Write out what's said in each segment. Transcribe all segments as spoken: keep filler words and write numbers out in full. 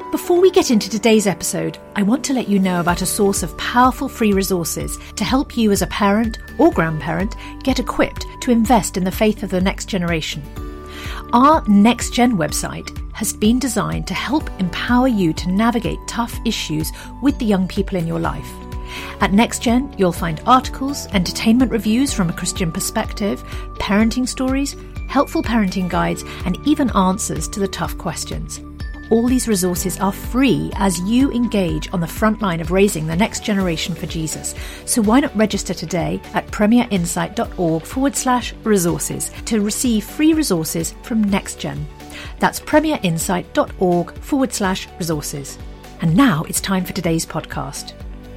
Before we get into today's episode, I want to let you know about a source of powerful free resources to help you as a parent or grandparent get equipped to invest in the faith of the next generation. Our Next Gen website has been designed to help empower you to navigate tough issues with the young people in your life. At NextGen, you'll find articles, entertainment reviews from a Christian perspective, parenting stories, helpful parenting guides, and even answers to the tough questions. All these resources are free as you engage on the front line of raising the next generation for Jesus. So why not register today at premierinsight.org forward slash resources to receive free resources from NextGen. That's premierinsight.org forward slash resources. And now it's time for today's podcast.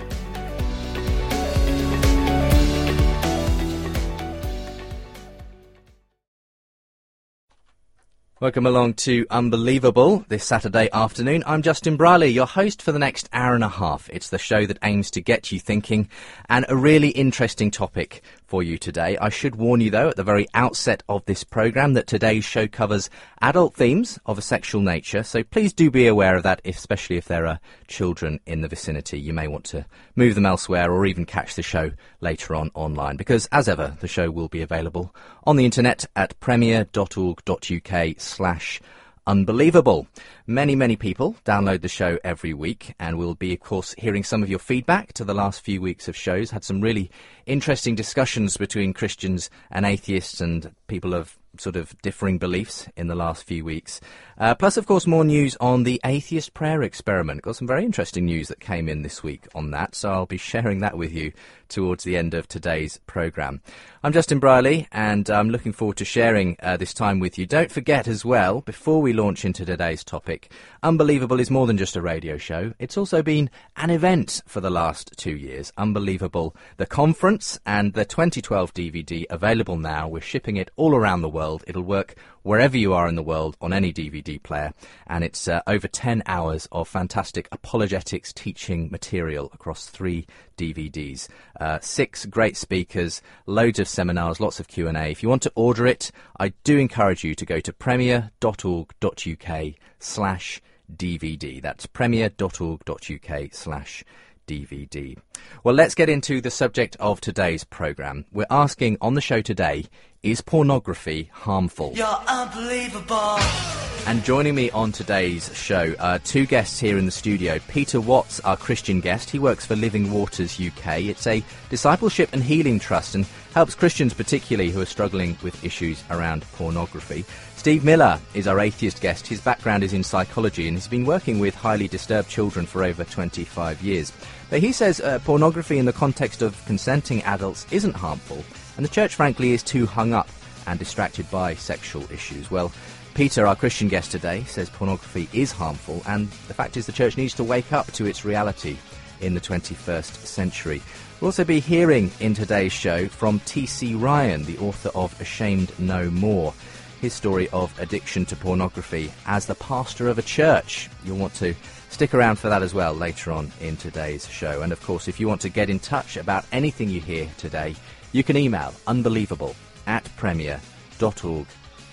Welcome along to Unbelievable this Saturday afternoon. I'm Justin Briley, your host for the next hour and a half. It's the show that aims to get you thinking, and a really interesting topic for you today. I should warn you, though, at the very outset of this programme that today's show covers adult themes of a sexual nature, so please do be aware of that, especially if there are children in the vicinity. You may want to move them elsewhere or even catch the show later on online, because, as ever, the show will be available on the internet at premier.org.uk slash unbelievable. Many, many people download the show every week, and we'll be, of course, hearing some of your feedback to the last few weeks of shows. Had some really interesting discussions between Christians and atheists and people of sort of differing beliefs in the last few weeks. Uh, plus, of course, more news on the atheist prayer experiment. Got some very interesting news that came in this week on that, so I'll be sharing that with you towards the end of today's programme. I'm Justin Briley, and I'm looking forward to sharing uh, this time with you. Don't forget as well, before we launch into today's topic, Unbelievable is more than just a radio show. It's also been an event for the last two years. Unbelievable, the conference and the twenty twelve D V D available now. We're shipping it all around the world. It'll work wherever you are in the world on any D V D player, and it's uh, over ten hours of fantastic apologetics teaching material across three D V Ds. Uh, six great speakers, loads of seminars, lots of Q and A. If you want to order it, I do encourage you to go to premier.org.uk slash DVD. That's premier.org.uk slash D V D. Well, let's get into the subject of today's programme. We're asking on the show today, is pornography harmful? You're unbelievable. And joining me on today's show are two guests here in the studio. Peter Watts, our Christian guest. He works for Living Waters U K. It's a discipleship and healing trust and helps Christians particularly who are struggling with issues around pornography. Steve Miller is our atheist guest. His background is in psychology and he's been working with highly disturbed children for over twenty-five years. But he says uh, pornography in the context of consenting adults isn't harmful, and the church, frankly, is too hung up and distracted by sexual issues. Well, Peter, our Christian guest today, says pornography is harmful, and the fact is the church needs to wake up to its reality in the twenty-first century. We'll also be hearing in today's show from T C Ryan, the author of Ashamed No More, his story of addiction to pornography as the pastor of a church. You'll want to stick around for that as well later on in today's show. And of course, if you want to get in touch about anything you hear today, you can email unbelievable at premier.org.uk.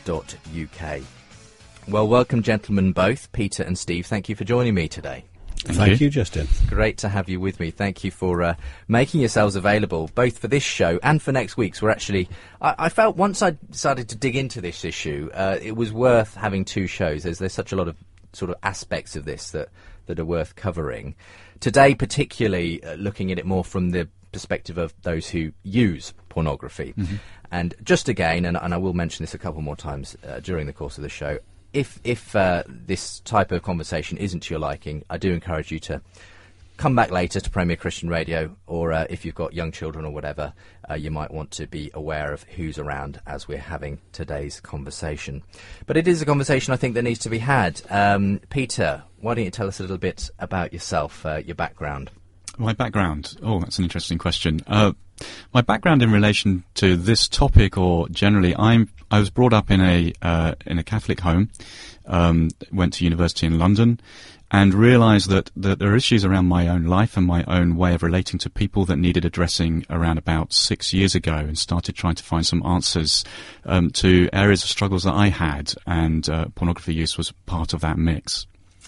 Well, welcome, gentlemen, both, Peter and Steve. Thank you for joining me today. Thank, Thank you. you, Justin. Great to have you with me. Thank you for uh, making yourselves available, both for this show and for next week's. We're actually, I, I felt once I decided to dig into this issue, uh, it was worth having two shows. There's, there's such a lot of sort of aspects of this that, that are worth covering. Today, particularly, uh, looking at it more from the perspective of those who use pornography. Mm-hmm. And just again, and, and I will mention this a couple more times uh, during the course of the show, if if uh, this type of conversation isn't to your liking, I do encourage you to come back later to Premier Christian Radio, or uh, if you've got young children or whatever, uh, you might want to be aware of who's around as we're having today's conversation. But it is a conversation I think that needs to be had. Um, Peter, why don't you tell us a little bit about yourself, uh, your background? My background? Oh, that's an interesting question. Uh, my background in relation to this topic, or generally, I'm I was brought up in a uh, in a Catholic home, um, went to university in London, and realised that, that there are issues around my own life and my own way of relating to people that needed addressing around about six years ago, and started trying to find some answers um, to areas of struggles that I had, and uh, pornography use was part of that mix.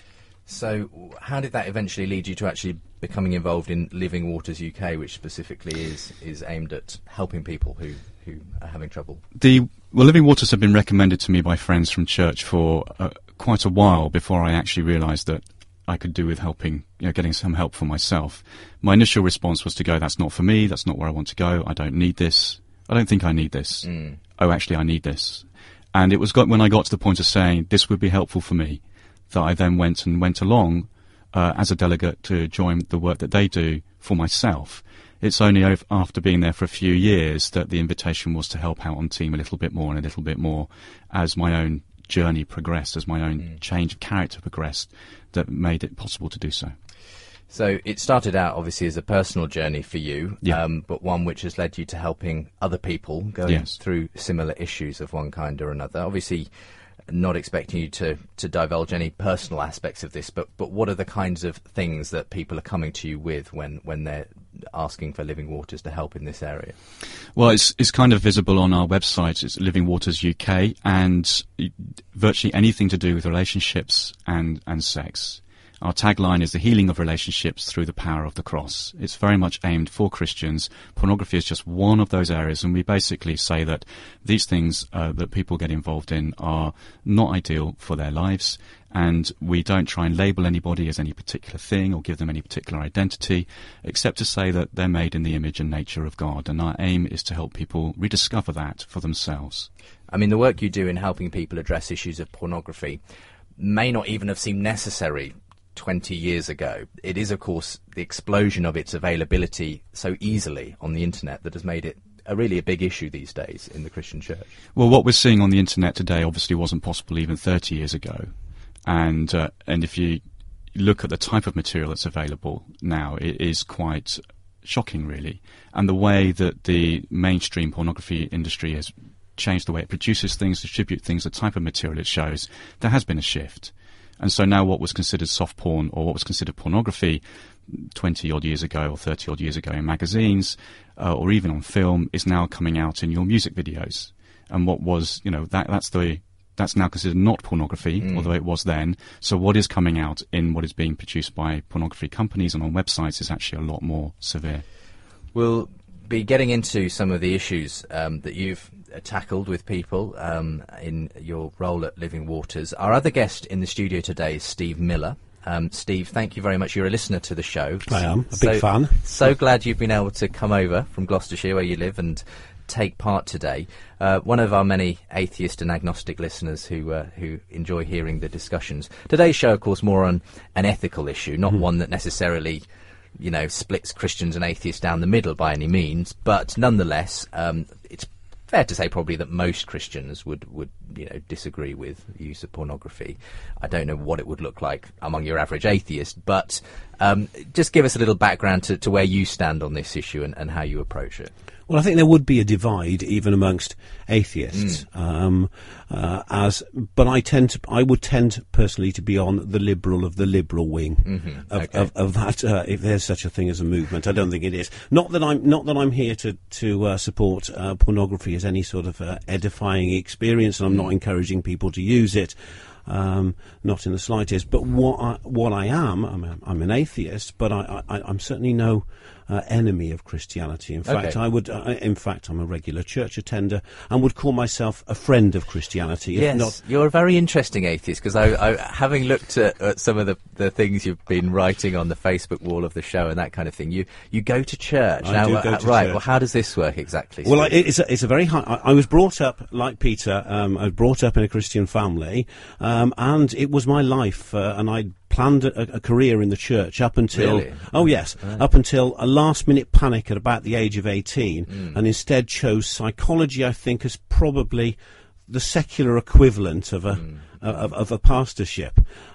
So how did that eventually lead you to actually becoming involved in Living Waters U K, which specifically is is aimed at helping people who, who are having trouble? The well, Living Waters have been recommended to me by friends from church for uh, quite a while before I actually realised that I could do with helping, you know, getting some help for myself. My initial response was to go, that's not for me, that's not where I want to go, I don't need this, I don't think I need this. Mm. Oh, actually, I need this. And it was got, when I got to the point of saying, this would be helpful for me, that I then went and went along uh, as a delegate to join the work that they do for myself. It's only over, after being there for a few years that the invitation was to help out on team a little bit more and a little bit more as my own journey progressed, as my own mm. change of character progressed, that made it possible to do so. So it started out obviously as a personal journey for you, yeah. um, but one which has led you to helping other people going yes. through similar issues of one kind or another. Obviously, not expecting you to, to divulge any personal aspects of this, but, but what are the kinds of things that people are coming to you with when, when they're asking for Living Waters to help in this area? Well, it's it's kind of visible on our website. It's Living Waters U K, and virtually anything to do with relationships and, and sex. Our tagline is the healing of relationships through the power of the cross. It's very much aimed for Christians. Pornography is just one of those areas, and we basically say that these things uh, that people get involved in are not ideal for their lives, and we don't try and label anybody as any particular thing or give them any particular identity, except to say that they're made in the image and nature of God, and our aim is to help people rediscover that for themselves. I mean, the work you do in helping people address issues of pornography may not even have seemed necessary twenty years ago. It is, of course, the explosion of its availability so easily on the internet that has made it a really a big issue these days in the Christian church. Well, what we're seeing on the internet today obviously wasn't possible even thirty years ago. And uh, and if you look at the type of material that's available now, it is quite shocking, really. And the way that the mainstream pornography industry has changed the way it produces things, distributes things, the type of material it shows, there has been a shift. And so now what was considered soft porn or what was considered pornography twenty-odd years ago or thirty-odd years ago in magazines uh, or even on film is now coming out in your music videos. And what was, you know, that that's the that's now considered not pornography, mm. although it was then. So what is coming out in what is being produced by pornography companies and on websites is actually a lot more severe. We'll be getting into some of the issues um, that you've tackled with people um, in your role at Living Waters. Our other guest in the studio today is Steve Miller. Um, Steve, thank you very much. You're a listener to the show. I am, a so, big fan. So glad you've been able to come over from Gloucestershire, where you live, and take part today. Uh, one of our many atheist and agnostic listeners who uh, who enjoy hearing the discussions. Today's show, of course, more on an ethical issue, not mm. one that necessarily, you know, splits Christians and atheists down the middle by any means, but nonetheless, um, it's fair to say probably that most Christians would, would you know, disagree with the use of pornography. I don't know what it would look like among your average atheist, but um, just give us a little background to, to where you stand on this issue and, and how you approach it. Well, I think there would be a divide even amongst atheists, mm. um, uh, as but I tend to, I would tend personally to be on the liberal of the liberal wing mm-hmm. of, okay. of, of that. Uh, if there's such a thing as a movement, I don't think it is. Not that I'm not that I'm here to to uh, support uh, pornography as any sort of uh, edifying experience, and I'm mm. not encouraging people to use it. Um, not in the slightest. But what I, what I am, I'm, a, I'm an atheist, but I, I, I'm certainly no uh, enemy of Christianity. In fact, okay. I would. Uh, in fact, I'm a regular church attender and would call myself a friend of Christianity. If yes, not, you're a very interesting atheist, because I, I, having looked at, at some of the, the things you've been writing on the Facebook wall of the show and that kind of thing, you you go to church. I now, do uh, go to right. church. Well, how does this work exactly? Well, I, it's a, it's a very high. I, I was brought up like Peter. Um, I was brought up in a Christian family, um, and it was my life, uh, and I planned a, a career in the church up until really? oh yes right. up until a last minute panic at about the age of eighteen, mm. and instead chose psychology, I think, as probably the secular equivalent of a mm. of, of a pastorship,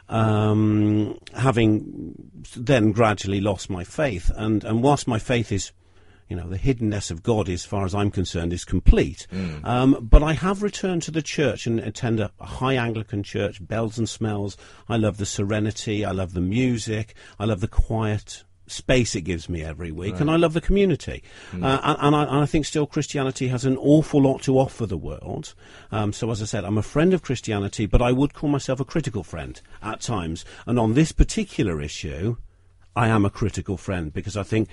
um, having then gradually lost my faith, and and whilst my faith is, you know, the hiddenness of God, as far as I'm concerned, is complete. Mm. Um, but I have returned to the church and attend a, a high Anglican church, bells and smells. I love the serenity. I love the music. I love the quiet space it gives me every week, Right. and I love the community. Mm. Uh, and, and, I, and I think still Christianity has an awful lot to offer the world. Um, so as I said, I'm a friend of Christianity, but I would call myself a critical friend at times. And on this particular issue, I am a critical friend, because I think,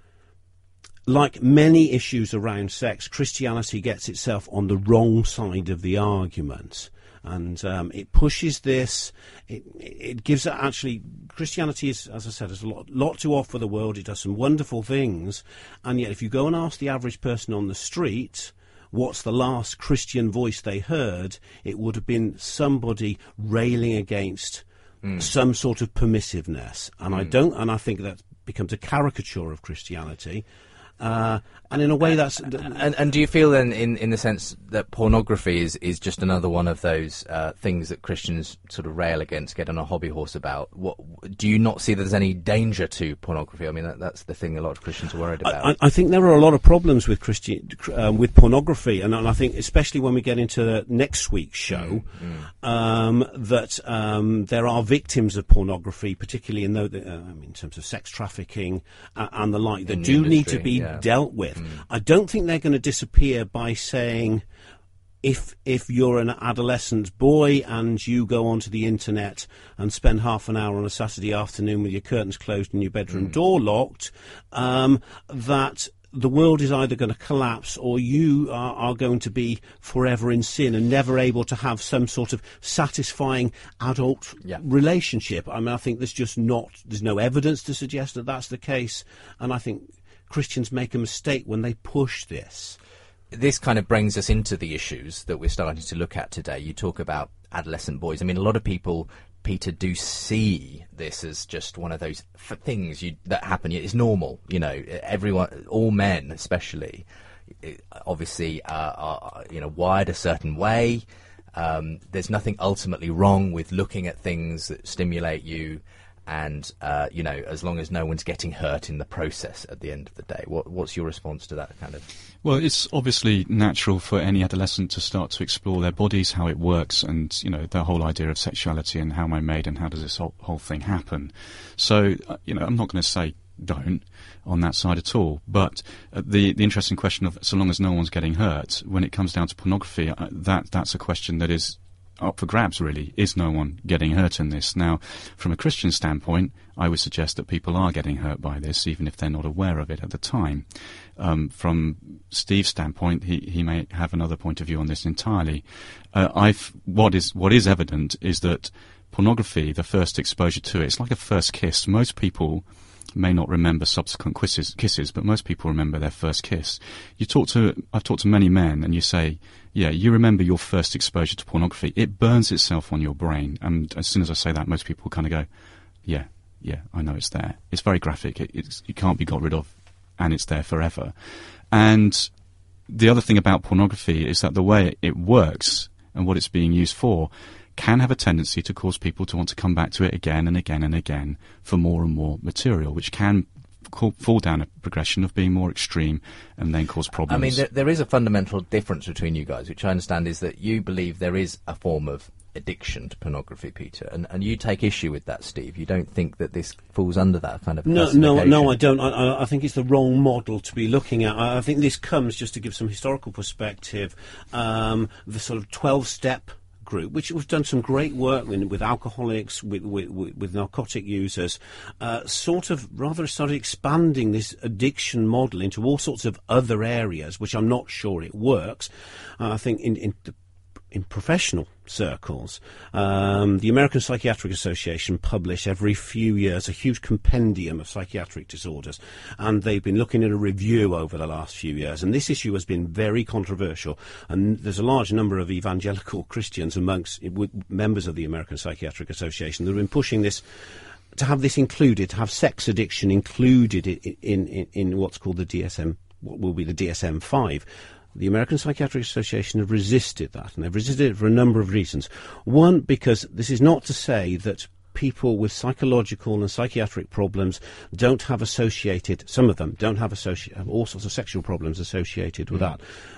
like many issues around sex, Christianity gets itself on the wrong side of the argument. And um, it pushes this, it, it gives it actually, Christianity is, as I said, has a lot, lot to offer the world. It does some wonderful things. And yet if you go and ask the average person on the street what's the last Christian voice they heard, it would have been somebody railing against mm. some sort of permissiveness. And mm. I don't, and I think that becomes a caricature of Christianity. Uh, and in a way that's... And, and do you feel then, in, in the sense that pornography is, is just another one of those uh, things that Christians sort of rail against, get on a hobby horse about? What, do you not see that there's any danger to pornography? I mean, that, that's the thing a lot of Christians are worried about. I, I think there are a lot of problems with Christian, uh, with pornography, and, and I think especially when we get into the next week's show, mm, mm. Um, that um, there are victims of pornography, particularly in, the, uh, in terms of sex trafficking uh, and the like, that in do industry, need to be yeah. dealt with. Mm. I don't think they're going to disappear by saying, if if you're an adolescent boy and you go onto the internet and spend half an hour on a Saturday afternoon with your curtains closed and your bedroom Mm. door locked, um, that the world is either going to collapse, or you are, are going to be forever in sin and never able to have some sort of satisfying adult Yeah. relationship. I mean, I think there's just not, there's no evidence to suggest that that's the case, and I think Christians make a mistake when they push this. This kind of brings us into the issues that we're starting to look at today. You talk about adolescent boys. I mean, a lot of people, Peter, do see this as just one of those f- things you, that happen. It's normal, you know. Everyone, all men especially, obviously uh, are, you know, wired a certain way. Um, there's nothing ultimately wrong with looking at things that stimulate you. And, uh, you know, as long as no one's getting hurt in the process at the end of the day. What, what's your response to that kind of... Well, it's obviously natural for any adolescent to start to explore their bodies, how it works, and, you know, the whole idea of sexuality and how am I made and how does this whole, whole thing happen. So, uh, you know, I'm not going to say don't on that side at all. But uh, the, the interesting question of so long as no one's getting hurt, when it comes down to pornography, uh, that that's a question that is up for grabs, really. Is no one getting hurt in this? Now, from a Christian standpoint, I would suggest that people are getting hurt by this, even if they're not aware of it at the time. Um, from Steve's standpoint, he, he may have another point of view on this entirely. Uh, I've what is what is evident is that pornography, the first exposure to it, it's like a first kiss. Most people may not remember subsequent kisses, kisses, but most people remember their first kiss. You talk to, I've talked to many men, and you say, yeah, you remember your first exposure to pornography. It burns itself on your brain, and as soon as I say that, most people kind of go, yeah, yeah, I know it's there. It's very graphic. It, it's, it can't be got rid of, and it's there forever. And the other thing about pornography is that the way it works and what it's being used for can have a tendency to cause people to want to come back to it again and again and again for more and more material, which can call, fall down a progression of being more extreme and then cause problems. I mean, there, there is a fundamental difference between you guys, which I understand is that you believe there is a form of addiction to pornography, Peter, and, and you take issue with that, Steve. You don't think that this falls under that kind of no, no, no. I don't. I, I think it's the wrong model to be looking at. I, I think this comes, just to give some historical perspective, um, the sort of twelve-step group, which has done some great work with, with alcoholics, with, with, with narcotic users, uh, sort of rather started expanding this addiction model into all sorts of other areas, which I'm not sure it works. Uh, I think in, in the in professional circles, um, the American Psychiatric Association publish every few years a huge compendium of psychiatric disorders, and they've been looking at a review over the last few years, and this issue has been very controversial, and there's a large number of evangelical Christians amongst members of the American Psychiatric Association that have been pushing this, to have this included, to have sex addiction included in, in, in, in what's called the D S M, what will be the D S M five. The American Psychiatric Association have resisted that, and they've resisted it for a number of reasons. One, because this is not to say that people with psychological and psychiatric problems don't have associated, some of them don't have, associ- have all sorts of sexual problems associated with mm. that.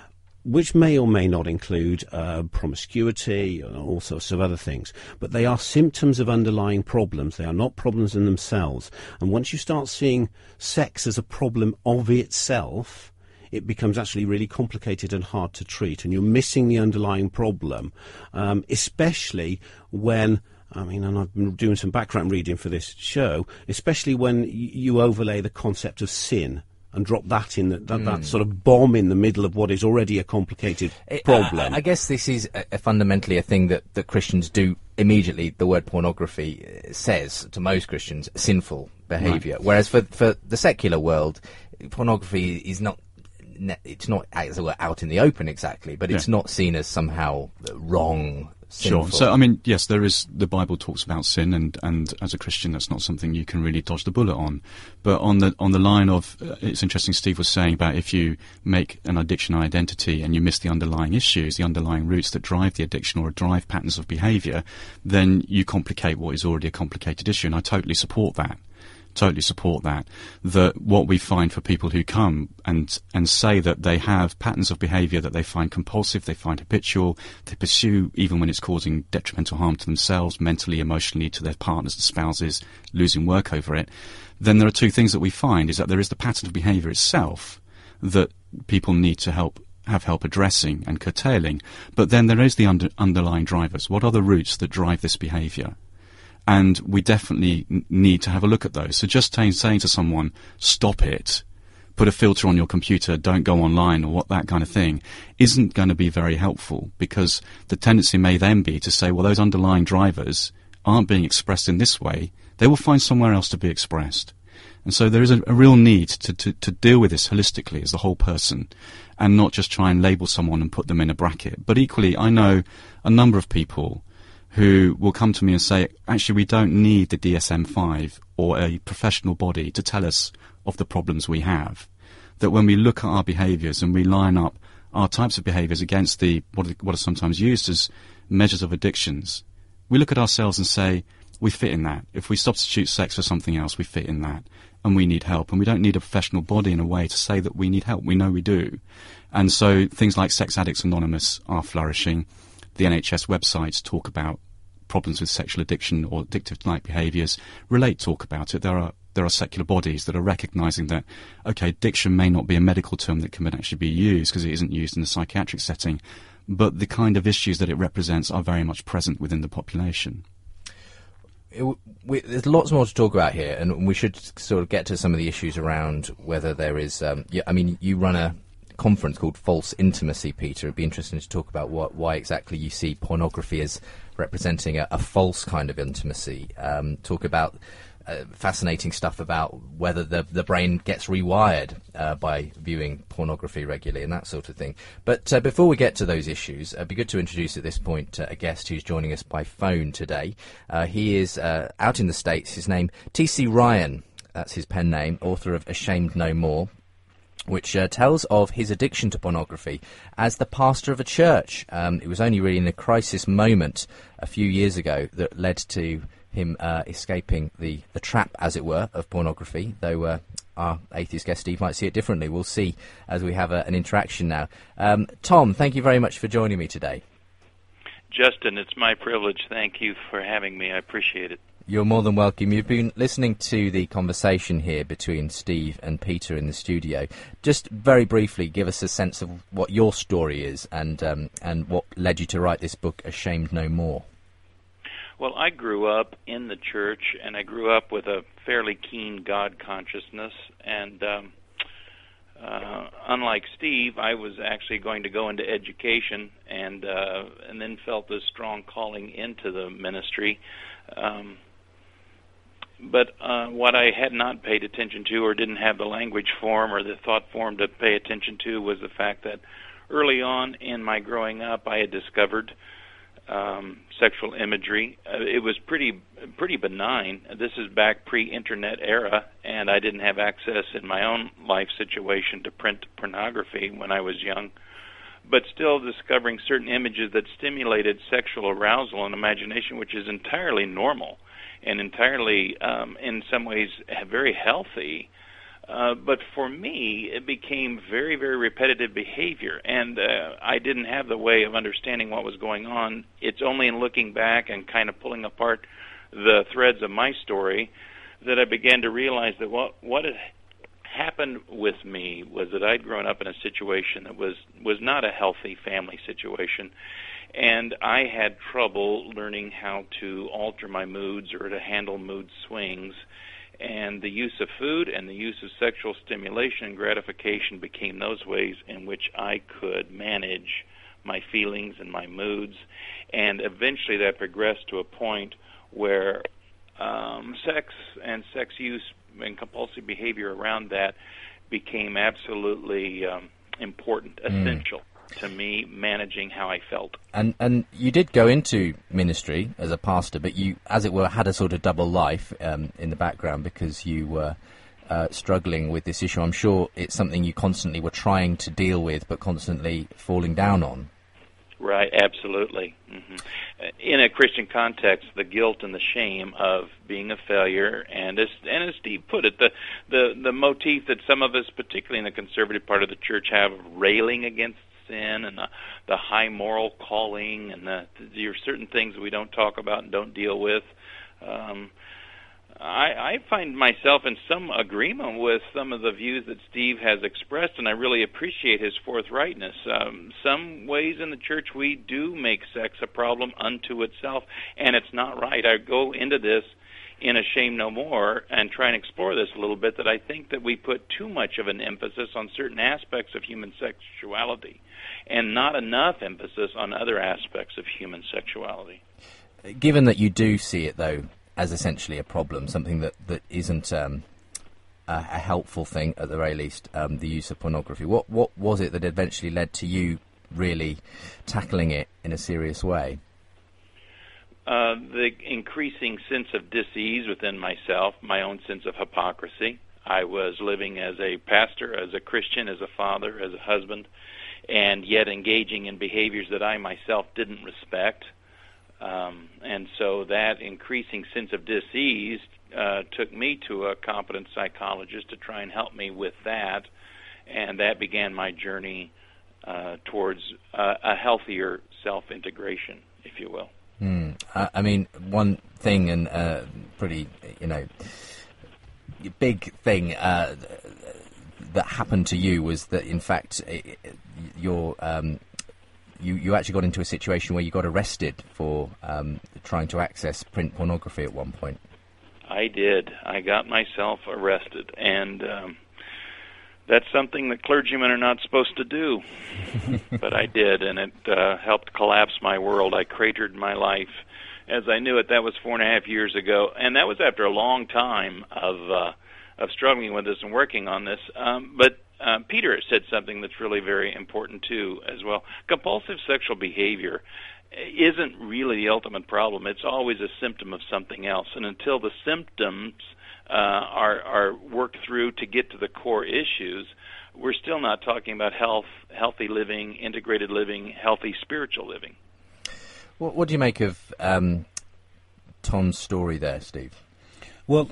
which may or may not include uh, promiscuity and all sorts of other things. But they are symptoms of underlying problems. They are not problems in themselves. And once you start seeing sex as a problem of itself, it becomes actually really complicated and hard to treat, and you're missing the underlying problem, um, especially when, I mean, and I've been doing some background reading for this show, especially when y- you overlay the concept of sin and drop that in, the, that, mm. that sort of bomb in the middle of what is already a complicated it, problem. Uh, I guess this is a, a fundamentally a thing that, that Christians do immediately. The word pornography says, to most Christians, sinful behaviour, right. Whereas for, for the secular world, pornography is not, it's not as it were out in the open exactly, but it's yeah. not seen as somehow wrong. Sinful. Sure. So, I mean, yes, there is, the Bible talks about sin, and, and as a Christian, that's not something you can really dodge the bullet on. But on the on the line of, uh, it's interesting, Steve was saying about if you make an addiction identity and you miss the underlying issues, the underlying roots that drive the addiction or drive patterns of behaviour, then you complicate what is already a complicated issue, and I totally support that. Totally support that. That what we find for people who come and and say that they have patterns of behaviour that they find compulsive, they find habitual, they pursue even when it's causing detrimental harm to themselves, mentally, emotionally, to their partners, to spouses, losing work over it, then there are two things that we find, is that there is the pattern of behaviour itself that people need to help have help addressing and curtailing, but then there is the under, underlying drivers. What are the roots that drive this behaviour? And we definitely n- need to have a look at those. So just t- saying to someone, stop it, put a filter on your computer, don't go online, or what that kind of thing, isn't going to be very helpful, because the tendency may then be to say, well, those underlying drivers aren't being expressed in this way. They will find somewhere else to be expressed. And so there is a, a real need to, to, to deal with this holistically as the whole person, and not just try and label someone and put them in a bracket. But equally, I know a number of people who will come to me and say, actually, we don't need the D S M five or a professional body to tell us of the problems we have. That when we look at our behaviours and we line up our types of behaviours against the what are, what are sometimes used as measures of addictions, we look at ourselves and say, we fit in that. If we substitute sex for something else, we fit in that. And we need help. And we don't need a professional body in a way to say that we need help. We know we do. And so things like Sex Addicts Anonymous are flourishing. The N H S websites talk about problems with sexual addiction or addictive-like behaviours. Relate talk about it. There are there are secular bodies that are recognising that, okay, addiction may not be a medical term that can actually be used because it isn't used in a psychiatric setting, but the kind of issues that it represents are very much present within the population. It, we, there's lots more to talk about here, and we should sort of get to some of the issues around whether there is... Um, yeah, I mean, you run a conference called False Intimacy, Peter. It'd be interesting to talk about what, why exactly you see pornography as representing a, a false kind of intimacy. Um, talk about uh, fascinating stuff about whether the the brain gets rewired uh, by viewing pornography regularly and that sort of thing. But uh, before we get to those issues, it'd be good to introduce at this point uh, a guest who's joining us by phone today. Uh, he is uh, out in the States. His name, T C Ryan. That's his pen name, author of Ashamed No More, which uh, tells of his addiction to pornography as the pastor of a church. Um, it was only really in a crisis moment a few years ago that led to him uh, escaping the, the trap, as it were, of pornography, though uh, our atheist guest Steve might see it differently. We'll see as we have a, an interaction now. Um, Tom, thank you very much for joining me today. Justin, it's my privilege. Thank you for having me. I appreciate it. You're more than welcome. You've been listening to the conversation here between Steve and Peter in the studio. Just very briefly, give us a sense of what your story is and um, and what led you to write this book, Ashamed No More. Well, I grew up in the church, and I grew up with a fairly keen God consciousness. And um, uh, unlike Steve, I was actually going to go into education, and uh, and then felt this strong calling into the ministry. Um, But uh, what I had not paid attention to, or didn't have the language form or the thought form to pay attention to, was the fact that early on in my growing up, I had discovered um, sexual imagery. Uh, it was pretty pretty benign. This is back pre-internet era, and I didn't have access in my own life situation to print pornography when I was young. But still discovering certain images that stimulated sexual arousal and imagination, which is entirely normal and entirely, um, in some ways, very healthy. Uh, but for me, it became very, very repetitive behavior, and uh, I didn't have the way of understanding what was going on. It's only in looking back and kind of pulling apart the threads of my story that I began to realize that what what had happened with me was that I'd grown up in a situation that was, was not a healthy family situation, and I had trouble learning how to alter my moods or to handle mood swings. And the use of food and the use of sexual stimulation and gratification became those ways in which I could manage my feelings and my moods. And eventually that progressed to a point where um, sex and sex use and compulsive behavior around that became absolutely um, important, essential mm. to me managing how I felt. And and you did go into ministry as a pastor, but you, as it were, had a sort of double life um, in the background because you were uh, struggling with this issue. I'm sure it's something you constantly were trying to deal with, but constantly falling down on. Right, absolutely. Mm-hmm. In a Christian context, the guilt and the shame of being a failure, and as and as Steve put it, the the the motif that some of us, particularly in the conservative part of the church, have of railing against sin and the, the high moral calling, and the, there are certain things that we don't talk about and don't deal with. Um, I, I find myself in some agreement with some of the views that Steve has expressed, and I really appreciate his forthrightness. Um, some ways in the church we do make sex a problem unto itself, and it's not right. I go into this in A Shame No More and try and explore this a little bit, that I think that we put too much of an emphasis on certain aspects of human sexuality and not enough emphasis on other aspects of human sexuality. Given that you do see it, though, as essentially a problem, something that, that isn't um, a, a helpful thing, at the very least, um, the use of pornography. What what was it that eventually led to you really tackling it in a serious way? Uh, the increasing sense of dis-ease within myself, my own sense of hypocrisy. I was living as a pastor, as a Christian, as a father, as a husband, and yet engaging in behaviors that I myself didn't respect. Um, and so that increasing sense of dis-ease uh, took me to a competent psychologist to try and help me with that, and that began my journey uh, towards uh, a healthier self-integration, if you will. Mm. I, I mean, one thing, and uh, pretty, you know, big thing uh, that happened to you was that, in fact, it, your um, You, you actually got into a situation where you got arrested for um, trying to access print pornography at one point. I did. I got myself arrested, and um, that's something that clergymen are not supposed to do. But I did, and it uh, helped collapse my world. I cratered my life as I knew it. That was four and a half years ago, and that was after a long time of uh, of struggling with this and working on this. Um, but Uh, Peter said something that's really very important, too, as well. Compulsive sexual behavior isn't really the ultimate problem. It's always a symptom of something else. And until the symptoms uh, are, are worked through to get to the core issues, we're still not talking about health, healthy living, integrated living, healthy spiritual living. What, what do you make of um, Tom's story there, Steve? Well,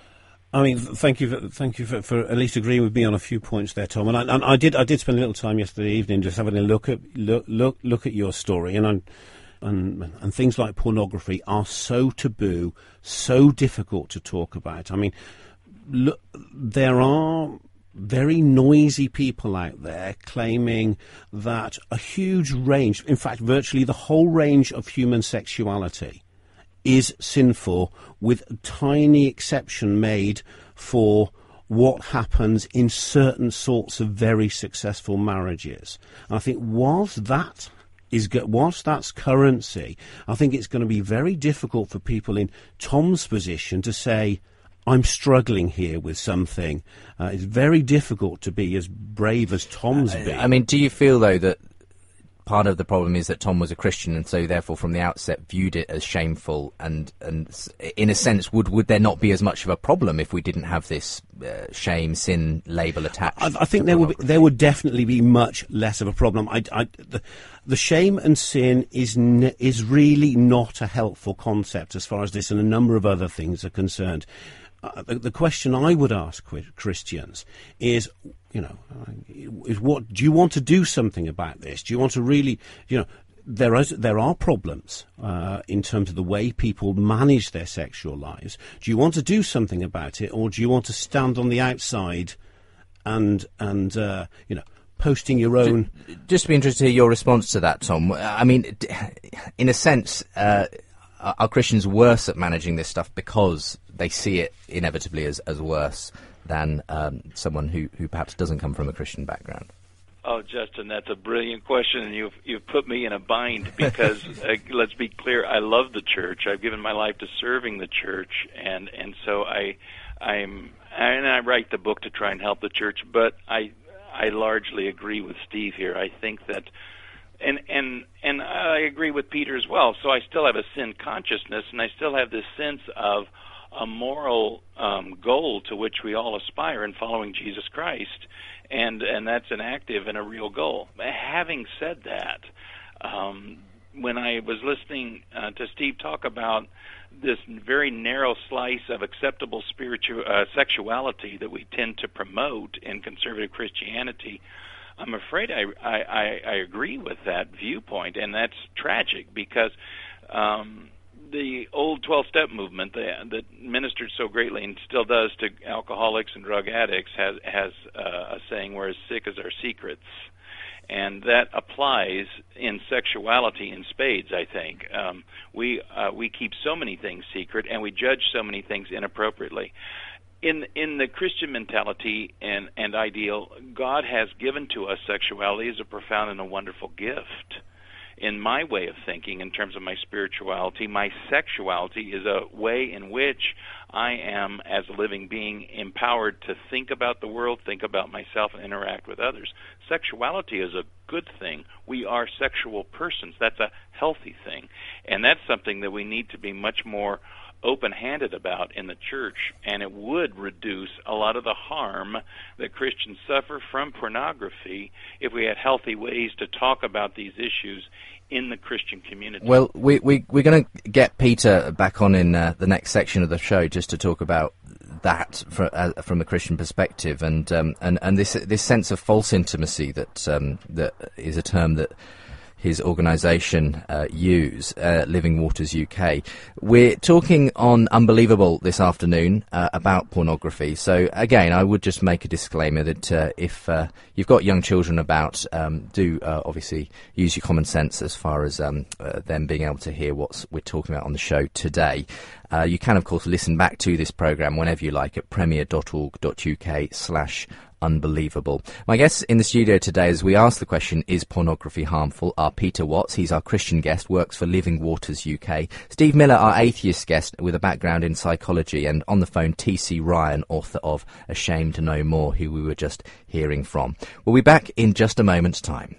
I mean, thank you, for, thank you for, for at least agreeing with me on a few points there, Tom. And I, and I did, I did spend a little time yesterday evening just having a look at look look, look at your story, and I'm, and and things like pornography are so taboo, so difficult to talk about. I mean, look, there are very noisy people out there claiming that a huge range, in fact, virtually the whole range of human sexuality is sinful, with a tiny exception made for what happens in certain sorts of very successful marriages. And I think whilst that is whilst that's currency, I think it's going to be very difficult for people in Tom's position to say, I'm struggling here with something. Uh, it's very difficult to be as brave as Tom's uh, been. I mean, do you feel, though, that part of the problem is that Tom was a Christian, and so therefore from the outset viewed it as shameful, and and in a sense would would there not be as much of a problem if we didn't have this uh, shame sin label attached? I, I think there would be, there would definitely be much less of a problem. I, I, the, the shame and sin is n- is really not a helpful concept as far as this and a number of other things are concerned. uh, the, the question I would ask Christians is, you know, is what do you want to do something about this? Do you want to really, you know, there is there are problems uh, in terms of the way people manage their sexual lives. Do you want to do something about it, or do you want to stand on the outside and and uh, you know, posting your own? Just to be interested to hear your response to that, Tom. I mean, in a sense, uh, are Christians worse at managing this stuff because they see it inevitably as, as worse than um, someone who, who perhaps doesn't come from a Christian background? Oh, Justin, that's a brilliant question, and you've you've put me in a bind because uh, let's be clear, I love the church. I've given my life to serving the church, and and so I, I'm and I write the book to try and help the church. But I I largely agree with Steve here. I think that, and and and I agree with Peter as well. So I still have a sin consciousness, and I still have this sense of a moral um, goal to which we all aspire in following Jesus Christ. And and that's an active and a real goal. Having said that, um, when I was listening uh, to Steve talk about this very narrow slice of acceptable spiritual uh, sexuality that we tend to promote in conservative Christianity, I'm afraid I, I, I agree with that viewpoint, and that's tragic because um, the old twelve-step movement that, that ministered so greatly and still does to alcoholics and drug addicts has, has uh, a saying, we're as sick as our secrets. And that applies in sexuality in spades, I think. Um, we uh, we keep so many things secret, and we judge so many things inappropriately. In in the Christian mentality and, and ideal, God has given to us sexuality as a profound and a wonderful gift. In my way of thinking, in terms of my spirituality, my sexuality is a way in which I am, as a living being, empowered to think about the world, think about myself, and interact with others. Sexuality is a good thing. We are sexual persons. That's a healthy thing. And that's something that we need to be much more open-handed about in the church, and it would reduce a lot of the harm that Christians suffer from pornography if we had healthy ways to talk about these issues in the Christian community. Well, we, we, we're going to get Peter back on in uh, the next section of the show just to talk about that for, uh, from a Christian perspective, and um, and and this this sense of false intimacy that um, that is a term that his organisation uh, use, uh, Living Waters U K. We're talking on Unbelievable this afternoon uh, about pornography. So again, I would just make a disclaimer that uh, if uh, you've got young children about, um, do uh, obviously use your common sense as far as um, uh, them being able to hear what we're talking about on the show today. Uh, you can, of course, listen back to this programme whenever you like at premier.org.uk slash Unbelievable. My guests in the studio today, as we ask the question, is pornography harmful, are Peter Watts, he's our Christian guest, works for Living Waters U K, Steve Miller, our atheist guest with a background in psychology, and on the phone T C Ryan, author of Ashamed No More, who we were just hearing from. We'll be back in just a moment's time.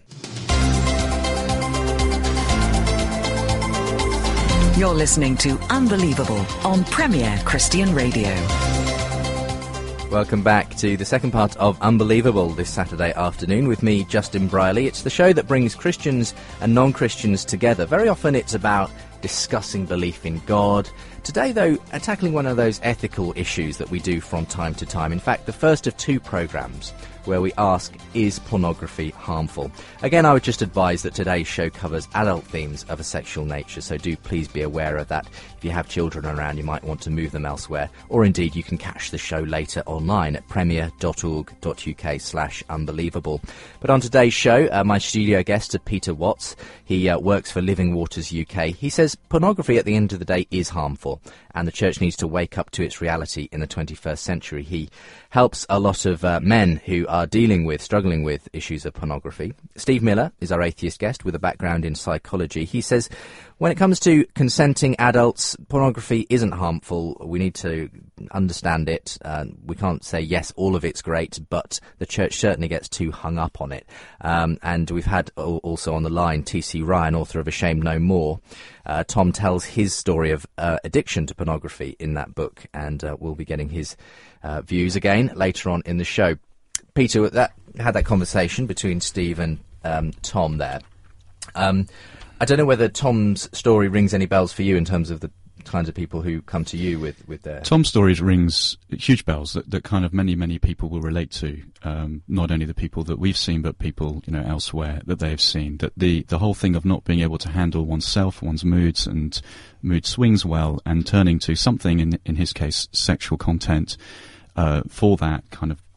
You're listening to Unbelievable on Premier Christian Radio. Welcome back to the second part of Unbelievable this Saturday afternoon with me, Justin Briley. It's the show that brings Christians and non-Christians together. Very often it's about discussing belief in God. Today, though, uh, tackling one of those ethical issues that we do from time to time. In fact, the first of two programmes where we ask, is pornography harmful? Again, I would just advise that today's show covers adult themes of a sexual nature, so do please be aware of that. If you have children around, you might want to move them elsewhere, or indeed you can catch the show later online at premier.org.uk slash unbelievable. But on today's show, uh, my studio guest is Peter Watts. He uh, works for Living Waters U K. He says pornography at the end of the day is harmful, and the church needs to wake up to its reality in the twenty-first century. He helps a lot of uh, men who are dealing with, struggling with issues of pornography. Steve Miller is our atheist guest with a background in psychology. He says when it comes to consenting adults, pornography isn't harmful. We need to understand it. Uh, we can't say, yes, all of it's great, but the church certainly gets too hung up on it. Um, and we've had also on the line T C Ryan, author of Ashamed No More. Uh, Tom tells his story of uh, addiction to pornography in that book, and uh, we'll be getting his uh, views again later on in the show. Peter, that had that conversation between Steve and um, Tom there. Um, I don't know whether Tom's story rings any bells for you in terms of the kinds of people who come to you with, with their... Tom's stories rings huge bells that, that kind of many, many people will relate to. Um, not only the people that we've seen, but people, you know, elsewhere that they've seen. That the, the whole thing of not being able to handle oneself, one's moods and mood swings well, and turning to something, in, in his case, sexual content, uh, for that kind of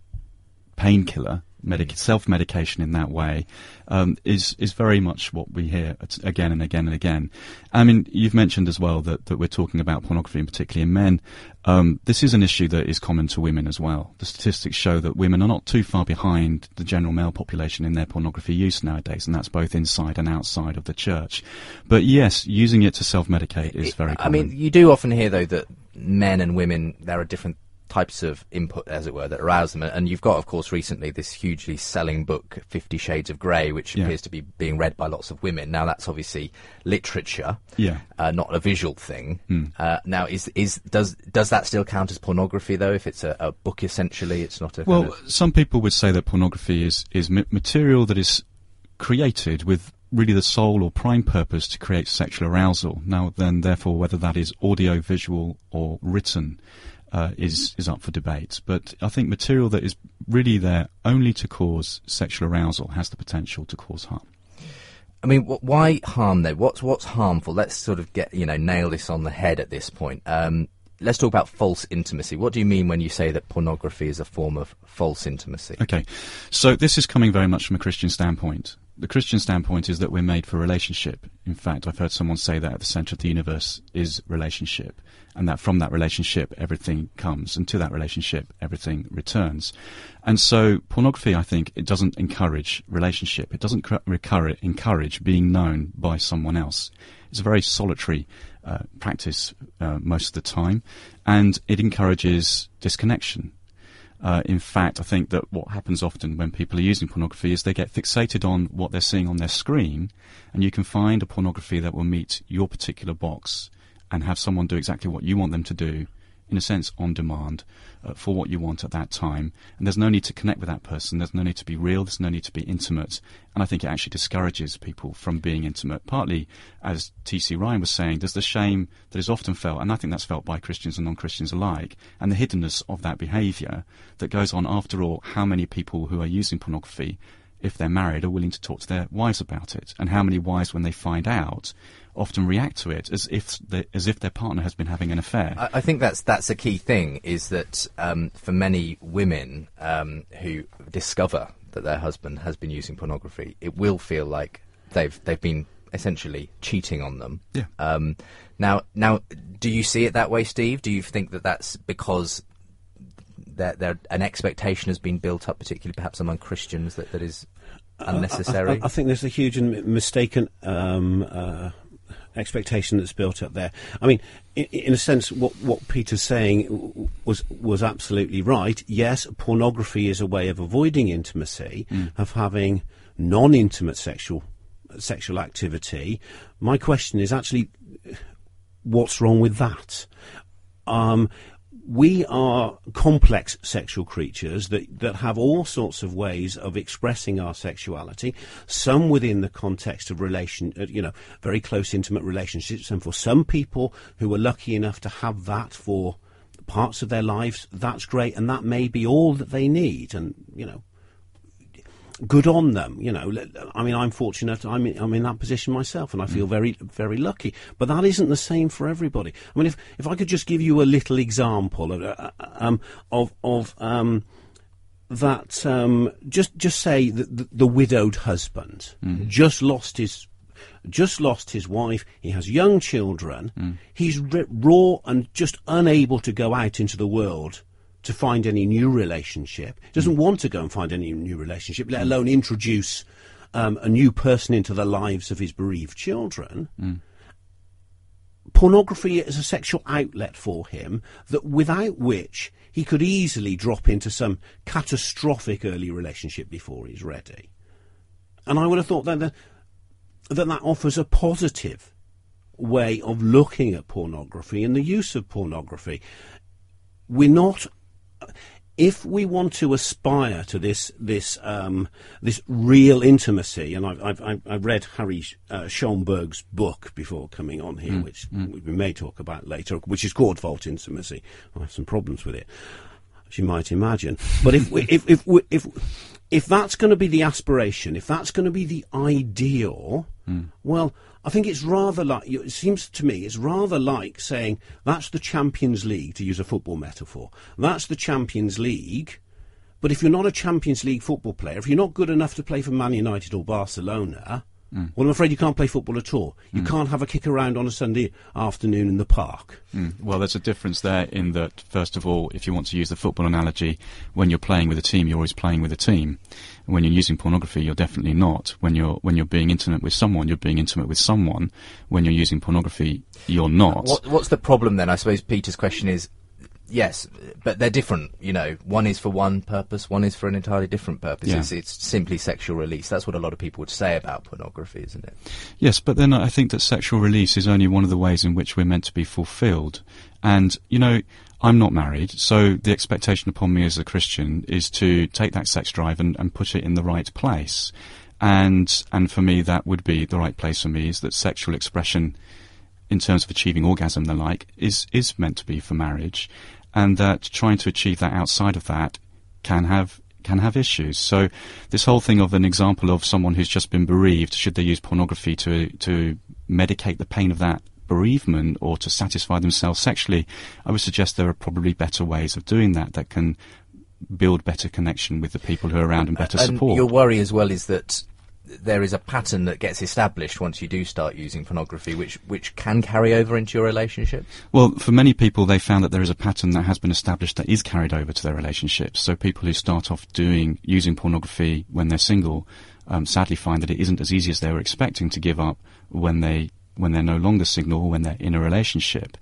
painkiller, medic- self-medication in that way, um, is is very much what we hear again and again and again. I mean, you've mentioned as well that, that we're talking about pornography, and particularly in men. Um, this is an issue that is common to women as well. The statistics show that women are not too far behind the general male population in their pornography use nowadays, and that's both inside and outside of the church. But yes, using it to self-medicate is It- very I common. mean, you do often hear, though, that men and women, there are different types of input, as it were, that arouse them. And you've got, of course, recently this hugely selling book, Fifty Shades of Grey, which Yeah. appears to be being read by lots of women. Now, that's obviously literature, Yeah. uh, not a visual thing. Hmm. Uh, now, is is does does that still count as pornography, though? If it's a, a book, essentially, it's not a. Well, kind of, some people would say that pornography is, is ma- material that is created with really the sole or prime purpose to create sexual arousal. Now then, therefore, whether that is audio, visual or written uh, is, is up for debate. But I think material that is really there only to cause sexual arousal has the potential to cause harm. I mean, wh- why harm, though? What's what's harmful? Let's sort of get you know nail this on the head at this point. Um, let's talk about false intimacy. What do you mean when you say that pornography is a form of false intimacy? Okay, so this is coming very much from a Christian standpoint. The Christian standpoint is that we're made for relationship. In fact, I've heard someone say that at the centre of the universe is relationship, and that from that relationship everything comes, and to that relationship everything returns. And so pornography, I think, it doesn't encourage relationship. It doesn't cr- recur- encourage being known by someone else. It's a very solitary uh, practice uh, most of the time, and it encourages disconnection. Uh, in fact, I think that what happens often when people are using pornography is they get fixated on what they're seeing on their screen, and you can find a pornography that will meet your particular box and have someone do exactly what you want them to do, in a sense, on demand, uh, for what you want at that time. And there's no need to connect with that person. There's no need to be real. There's no need to be intimate. And I think it actually discourages people from being intimate. Partly, as T C Ryan was saying, there's the shame that is often felt, and I think that's felt by Christians and non-Christians alike, and the hiddenness of that behaviour that goes on. After all, how many people who are using pornography, if they're married, are willing to talk to their wives about it? And how many wives, when they find out, often react to it as if the, as if their partner has been having an affair? I, I think that's that's a key thing, is that um, for many women um, who discover that their husband has been using pornography, it will feel like they've they've been essentially cheating on them. Yeah. Um, now, now, do you see it that way, Steve? Do you think that that's because there, there an expectation has been built up, particularly perhaps among Christians, that that is unnecessary? I, I, I think there's a huge and mistaken um, uh, expectation that's built up there. I mean, in, in a sense, what, what Peter's saying was was absolutely right. Yes, pornography is a way of avoiding intimacy, mm. of having non-intimate sexual sexual activity. My question is actually, what's wrong with that? Um, we are complex sexual creatures that, that have all sorts of ways of expressing our sexuality, some within the context of relation, uh, you know, very close intimate relationships. And for some people who are lucky enough to have that for parts of their lives, that's great. And that may be all that they need. And, you know, good on them. You know, I mean, I'm fortunate. I'm in, I'm in that position myself, and I feel very, very lucky. But that isn't the same for everybody. I mean, if if I could just give you a little example of uh, um, of of um, that, um, just just say that the, the widowed husband mm. just lost his. Just lost his wife. He has young children. Mm. He's r- raw and just unable to go out into the world to find any new relationship. He doesn't mm. want to go and find any new relationship, let alone introduce um, a new person into the lives of his bereaved children. Mm. Pornography is a sexual outlet for him that without which he could easily drop into some catastrophic early relationship before he's ready. And I would have thought that that, that, that offers a positive way of looking at pornography and the use of pornography. We're not... if we want to aspire to this this um, this real intimacy, and I've I've, I've I've read Harry uh, Schomburg's book before coming on here, mm, which mm. we may talk about later, which is called Vault Intimacy. I have some problems with it, as you might imagine. But if we, if if we, if if that's going to be the aspiration, if that's going to be the ideal, mm. well, I think it's rather like, it seems to me, it's rather like saying that's the Champions League, to use a football metaphor. That's the Champions League, but if you're not a Champions League football player, if you're not good enough to play for Man United or Barcelona, mm. well, I'm afraid you can't play football at all. You mm. can't have a kick around on a Sunday afternoon in the park. Mm. Well, there's a difference there in that, first of all, if you want to use the football analogy, when you're playing with a team, you're always playing with a team. When you're using pornography, you're definitely not. When you're when you're being intimate with someone, you're being intimate with someone. When you're using pornography, you're not. What, what's the problem then? I suppose Peter's question is, yes, but they're different. You know, one is for one purpose, one is for an entirely different purpose. Yeah. It's, it's simply sexual release. That's what a lot of people would say about pornography, isn't it? Yes, but then I think that sexual release is only one of the ways in which we're meant to be fulfilled. And, you know, I'm not married, so the expectation upon me as a Christian is to take that sex drive and, and put it in the right place. And and for me, that would be the right place for me, is that sexual expression, in terms of achieving orgasm and the like, is, is meant to be for marriage, and that trying to achieve that outside of that can have can have issues. So this whole thing of an example of someone who's just been bereaved, should they use pornography to to medicate the pain of that bereavement or to satisfy themselves sexually, I would suggest there are probably better ways of doing that that can build better connection with the people who are around and better and support. Your worry as well is that there is a pattern that gets established once you do start using pornography, which which can carry over into your relationship? Well, for many people, they found that there is a pattern that has been established that is carried over to their relationships. So people who start off doing using pornography when they're single, um, sadly find that it isn't as easy as they were expecting to give up when they when they're no longer single or when they're in a relationship.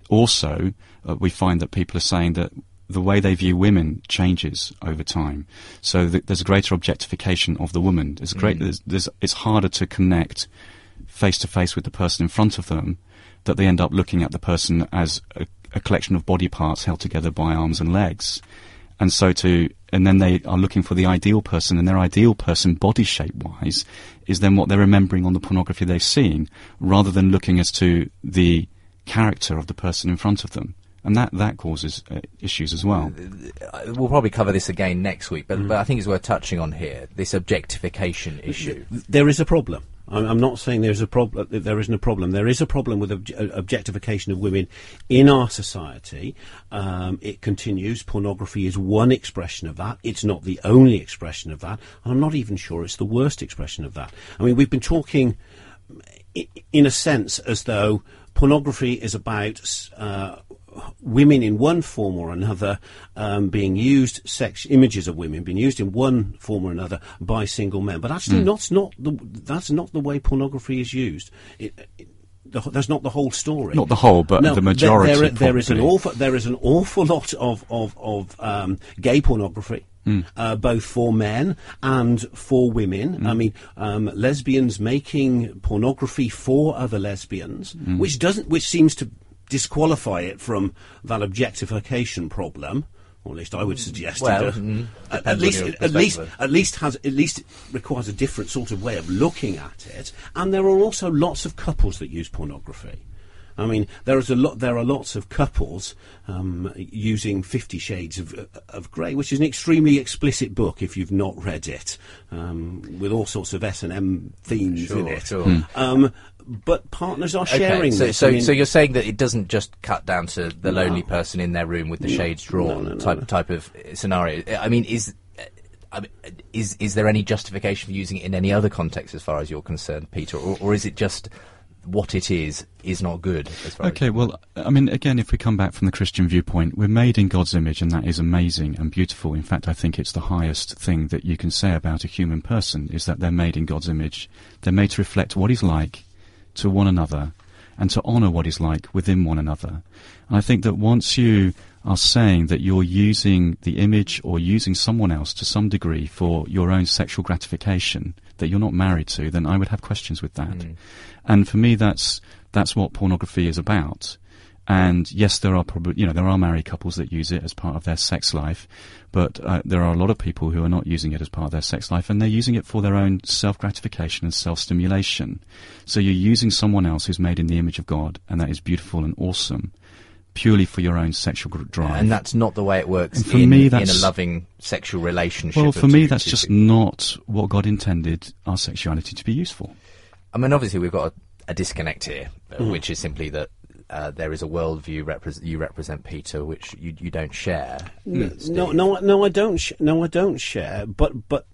Also, uh, we find that people are saying that the way they view women changes over time. So th- there's a greater objectification of the woman. There's great. Mm. There's, there's, it's harder to connect face to face with the person in front of them, that they end up looking at the person as a, a collection of body parts held together by arms and legs. And so to, and then they are looking for the ideal person, and their ideal person, body shape wise, is then what they're remembering on the pornography they've seen, rather than looking as to the character of the person in front of them. And that, that causes uh, issues as well. We'll probably cover this again next week, but, mm. but I think it's worth touching on here, this objectification issue. There is a problem. I'm not saying there's a problem. There isn't a problem. There is a problem with ob- objectification of women in our society. Um, it continues. Pornography is one expression of that. It's not the only expression of that. And I'm not even sure it's the worst expression of that. I mean, we've been talking, in a sense, as though pornography is about uh, women in one form or another um, being used, sex images of women being used in one form or another by single men. But actually, mm. that's not the that's not the way pornography is used. It, it, the, that's not the whole story. Not the whole, but no, the majority. There, there, there is an awful there is an awful lot of of of um, gay pornography. Mm. Uh, both for men and for women. Mm. I mean, um, lesbians making pornography for other lesbians, mm. which doesn't, which seems to disqualify it from that objectification problem. Or at least I would suggest well, it. Mm, at, at least, at least, at least has at least it requires a different sort of way of looking at it. And there are also lots of couples that use pornography. I mean, there is a lot. There are lots of couples um, using Fifty Shades of, of Grey, which is an extremely explicit book. If you've not read it, um, with all sorts of S and M themes sure, in it. Sure. Mm. Um, but partners are sharing okay, so, this. So, I mean, so you're saying that it doesn't just cut down to the no, lonely person in their room with the no, shades drawn no, no, no, type no. type of scenario. I mean, is I mean, is is there any justification for using it in any other context, as far as you're concerned, Peter, or, or is it just what it is is not good? As far okay, as well, I mean, again, if we come back from the Christian viewpoint, we're made in God's image, and that is amazing and beautiful. In fact, I think it's the highest thing that you can say about a human person, is that they're made in God's image. They're made to reflect what He's like to one another and to honour what He's like within one another. And I think that once you are saying that you're using the image or using someone else to some degree for your own sexual gratification that you're not married to, then I would have questions with that. Mm. And for me, that's that's what pornography is about. And yes, there are probably, you know, there are married couples that use it as part of their sex life, but uh, there are a lot of people who are not using it as part of their sex life, and they're using it for their own self-gratification and self-stimulation. So you're using someone else who's made in the image of God, and that is beautiful and awesome, purely for your own sexual drive. And that's not the way it works for in, me, in that's, a loving sexual relationship. Well, for two, me, that's two, just two. not what God intended our sexuality to be used for. I mean, obviously, we've got a, a disconnect here, Mm. which is simply that uh, there is a worldview repre- you represent, Peter, which you, you don't share. No, Steve. no, no, no, I don't. Sh- no, I don't share. But, but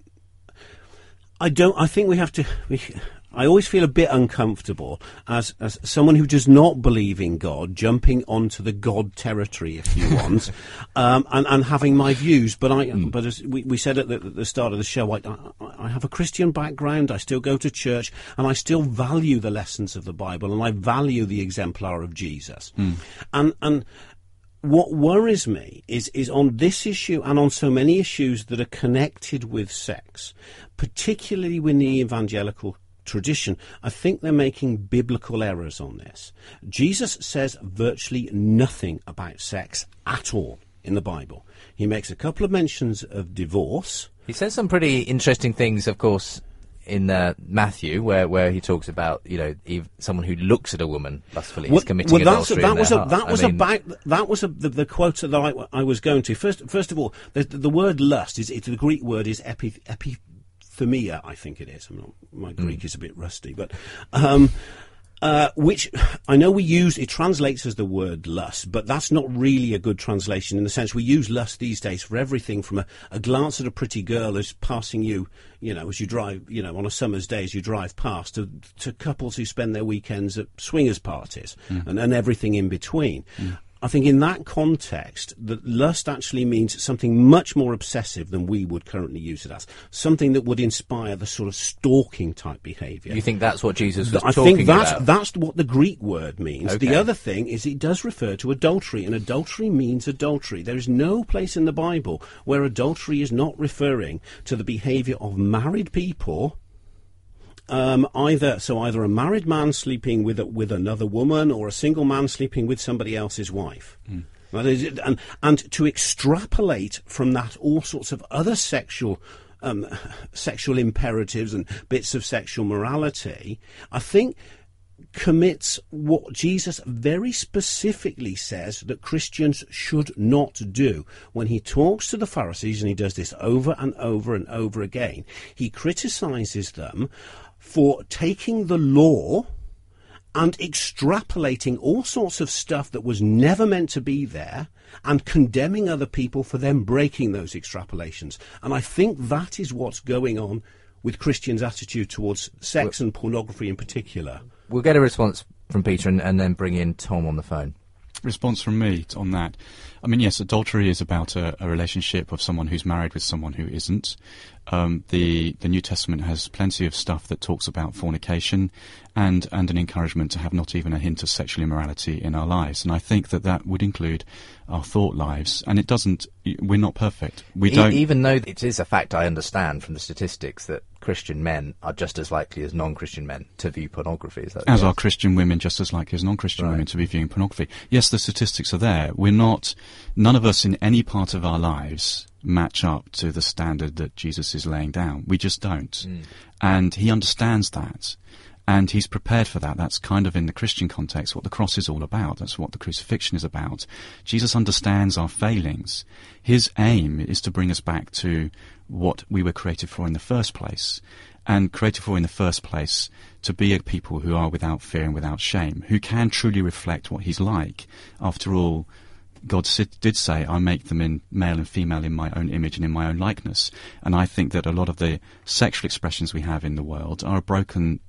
I don't. I think we have to. We, I always feel a bit uncomfortable as as someone who does not believe in God, jumping onto the God territory, if you want, um, and and having my views. But I, mm. but as we, we said at the, at the start of the show, I, I, I have a Christian background. I still go to church, and I still value the lessons of the Bible, and I value the exemplar of Jesus, mm. and and. What worries me is, is on this issue and on so many issues that are connected with sex, particularly with the evangelical tradition, I think they're making biblical errors on this. Jesus says virtually nothing about sex at all in the Bible. He makes a couple of mentions of divorce. He says some pretty interesting things, of course, in uh, Matthew, where, where he talks about, you know, ev- someone who looks at a woman lustfully well, is committing well, that's, adultery that in was their a, heart. that was I mean, about that was a, the, the quote that I, I was going to. First, first of all, the, the word lust is it's the Greek word is epi, epithemia, I think it is. I'm not, my Greek mm. is a bit rusty, but. Um, Uh, which I know we use, it translates as the word lust, but that's not really a good translation in the sense we use lust these days for everything from a, a glance at a pretty girl who's passing you, you know, as you drive, you know, on a summer's day as you drive past, to, to couples who spend their weekends at swingers parties mm. and, and everything in between. Mm. I think in that context, that lust actually means something much more obsessive than we would currently use it as. Something that would inspire the sort of stalking type behaviour. You think that's what Jesus was I talking think that's, about? that's what the Greek word means. Okay. The other thing is it does refer to adultery, and adultery means adultery. There is no place in the Bible where adultery is not referring to the behaviour of married people. Um, either so, either a married man sleeping with a, with another woman, or a single man sleeping with somebody else's wife, mm. and and to extrapolate from that all sorts of other sexual um, sexual imperatives and bits of sexual morality, I think commits what Jesus very specifically says that Christians should not do. When he talks to the Pharisees, and he does this over and over and over again, he criticises them for taking the law and extrapolating all sorts of stuff that was never meant to be there and condemning other people for them breaking those extrapolations. And I think that is what's going on with Christians' attitude towards sex and pornography in particular. We'll get a response from Peter and, and then bring in Tom on the phone. Response from me on that. I mean, yes, adultery is about a, a relationship of someone who's married with someone who isn't. Um, the the New Testament has plenty of stuff that talks about fornication and, and an encouragement to have not even a hint of sexual immorality in our lives. And I think that that would include our thought lives. And it doesn't, we're not perfect. We e- don't. Even though it is a fact I understand from the statistics that Christian men are just as likely as non-Christian men to view pornography. Is that as yes? are Christian women just as likely as non-Christian right. women to be viewing pornography. Yes, the statistics are there. We're not, none of us in any part of our lives match up to the standard that Jesus is laying down. We just don't. Mm. And he understands that. And he's prepared for that. That's kind of in the Christian context what the cross is all about. That's what the crucifixion is about. Jesus understands our failings. His aim is to bring us back to what we were created for in the first place. And created for in the first place to be a people who are without fear and without shame, who can truly reflect what he's like. After all, God did say, I make them in male and female in my own image and in my own likeness. And I think that a lot of the sexual expressions we have in the world are a broken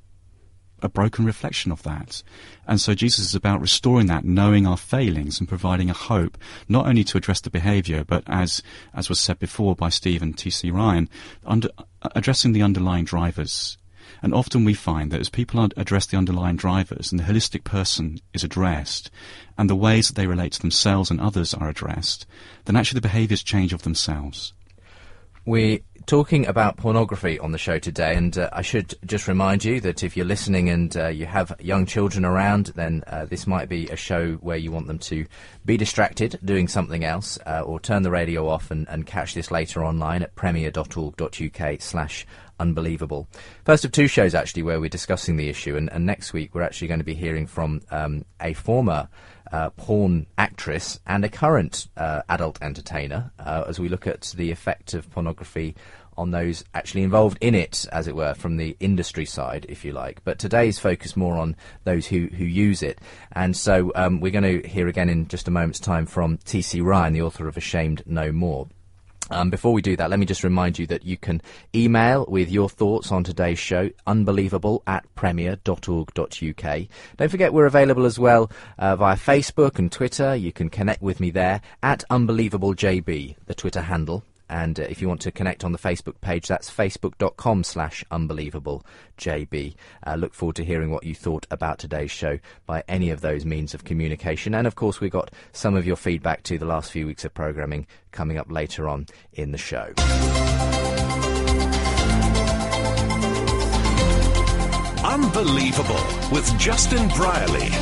a broken reflection of that. And so Jesus is about restoring that, knowing our failings and providing a hope, not only to address the behaviour, but as as was said before by Steve and T C Ryan, under, addressing the underlying drivers. And often we find that as people address the underlying drivers and the holistic person is addressed and the ways that they relate to themselves and others are addressed, then actually the behaviours change of themselves. We talking about pornography on the show today, and uh, I should just remind you that if you're listening and uh, you have young children around, then uh, this might be a show where you want them to be distracted doing something else, uh, or turn the radio off and, and catch this later online at premier.org.uk slash unbelievable. First of two shows, actually, where we're discussing the issue, and, and next week we're actually going to be hearing from um, a former Uh, porn actress and a current uh, adult entertainer uh, as we look at the effect of pornography on those actually involved in it, as it were, from the industry side, if you like. But today's focus more on those who, who use it. And so um, we're going to hear again in just a moment's time from T C Ryan, the author of Ashamed No More. Um, before we do that, let me just remind you that you can email with your thoughts on today's show, unbelievable at premier.org.uk. Don't forget we're available as well uh, via Facebook and Twitter. You can connect with me there at unbelievablejb, the Twitter handle. And uh, if you want to connect on the Facebook page, that's facebook.com slash unbelievablejb. Uh, look forward to hearing what you thought about today's show by any of those means of communication. And, of course, we've got some of your feedback to the last few weeks of programming coming up later on in the show. Unbelievable with Justin Brierley.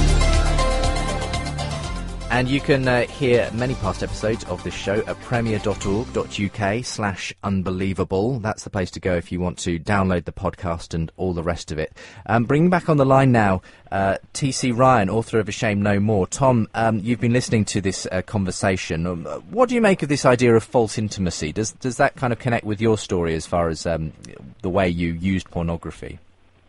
And you can uh, hear many past episodes of this show at premier.org.uk slash unbelievable. That's the place to go if you want to download the podcast and all the rest of it. Um, bringing back on the line now, uh, T C Ryan, author of Ashamed No More. Tom, um, you've been listening to this uh, conversation. Um, what do you make of this idea of false intimacy? Does, does that kind of connect with your story as far as um, the way you used pornography?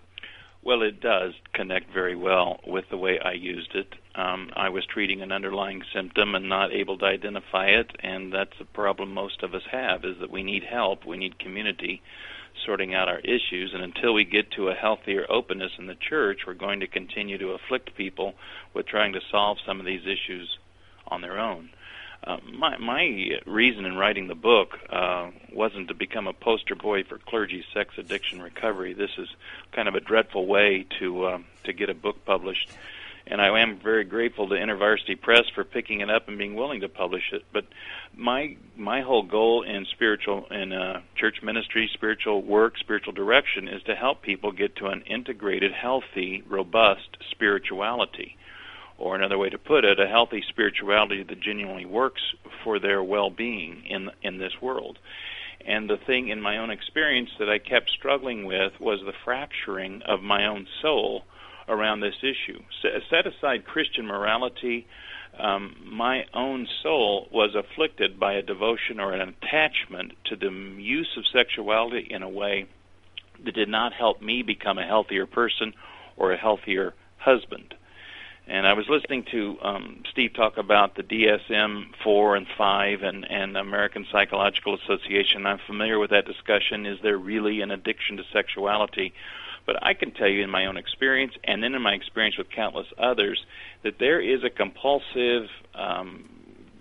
Well, it does connect very well with the way I used it. Um, I was treating an underlying symptom and not able to identify it, and that's a problem most of us have, is that we need help, we need community sorting out our issues, and until we get to a healthier openness in the church, we're going to continue to afflict people with trying to solve some of these issues on their own. Uh, my, my reason in writing the book uh, wasn't to become a poster boy for clergy sex addiction recovery. This is kind of a dreadful way to uh, to get a book published, and I am very grateful to InterVarsity Press for picking it up and being willing to publish it. But my my whole goal in spiritual in uh, church ministry, spiritual work, spiritual direction is to help people get to an integrated, healthy, robust spirituality. Or another way to put it, a healthy spirituality that genuinely works for their well-being in in this world. And the thing in my own experience that I kept struggling with was the fracturing of my own soul around this issue. Set aside Christian morality, um, my own soul was afflicted by a devotion or an attachment to the use of sexuality in a way that did not help me become a healthier person or a healthier husband. And I was listening to um, Steve talk about the D S M four and five and, and American Psychological Association. I'm familiar with that discussion. Is there really an addiction to sexuality? But I can tell you in my own experience, and then in my experience with countless others, that there is a compulsive um,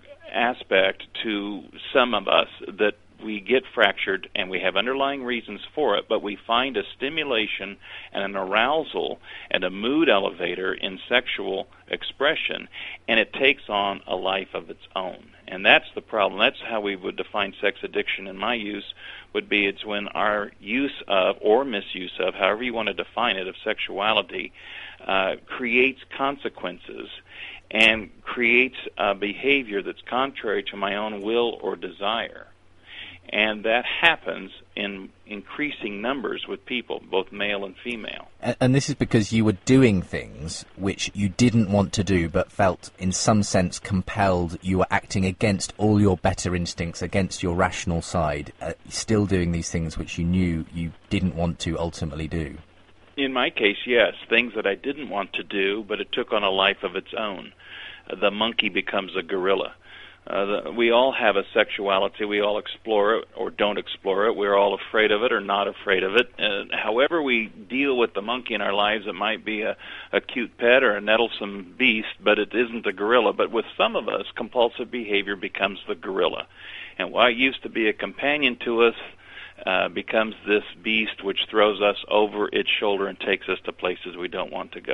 aspect to some of us that we get fractured, and we have underlying reasons for it, but we find a stimulation and an arousal and a mood elevator in sexual expression, and it takes on a life of its own. And that's the problem. That's how we would define sex addiction in my use, would be it's when our use of, or misuse of, however you want to define it, of sexuality, uh, creates consequences and creates a behavior that's contrary to my own will or desire. And that happens in increasing numbers with people, both male and female. And, and this is because you were doing things which you didn't want to do, but felt in some sense compelled. You were acting against all your better instincts, against your rational side, uh, still doing these things which you knew you didn't want to ultimately do. In my case, yes, things that I didn't want to do, but it took on a life of its own. Uh, the monkey becomes a gorilla. Uh, the, we all have a sexuality. We all explore it or don't explore it. We're all afraid of it or not afraid of it. Uh, however we deal with the monkey in our lives, it might be a, a cute pet or a nettlesome beast, but it isn't a gorilla. But with some of us, compulsive behavior becomes the gorilla. And what used to be a companion to us uh, becomes this beast which throws us over its shoulder and takes us to places we don't want to go.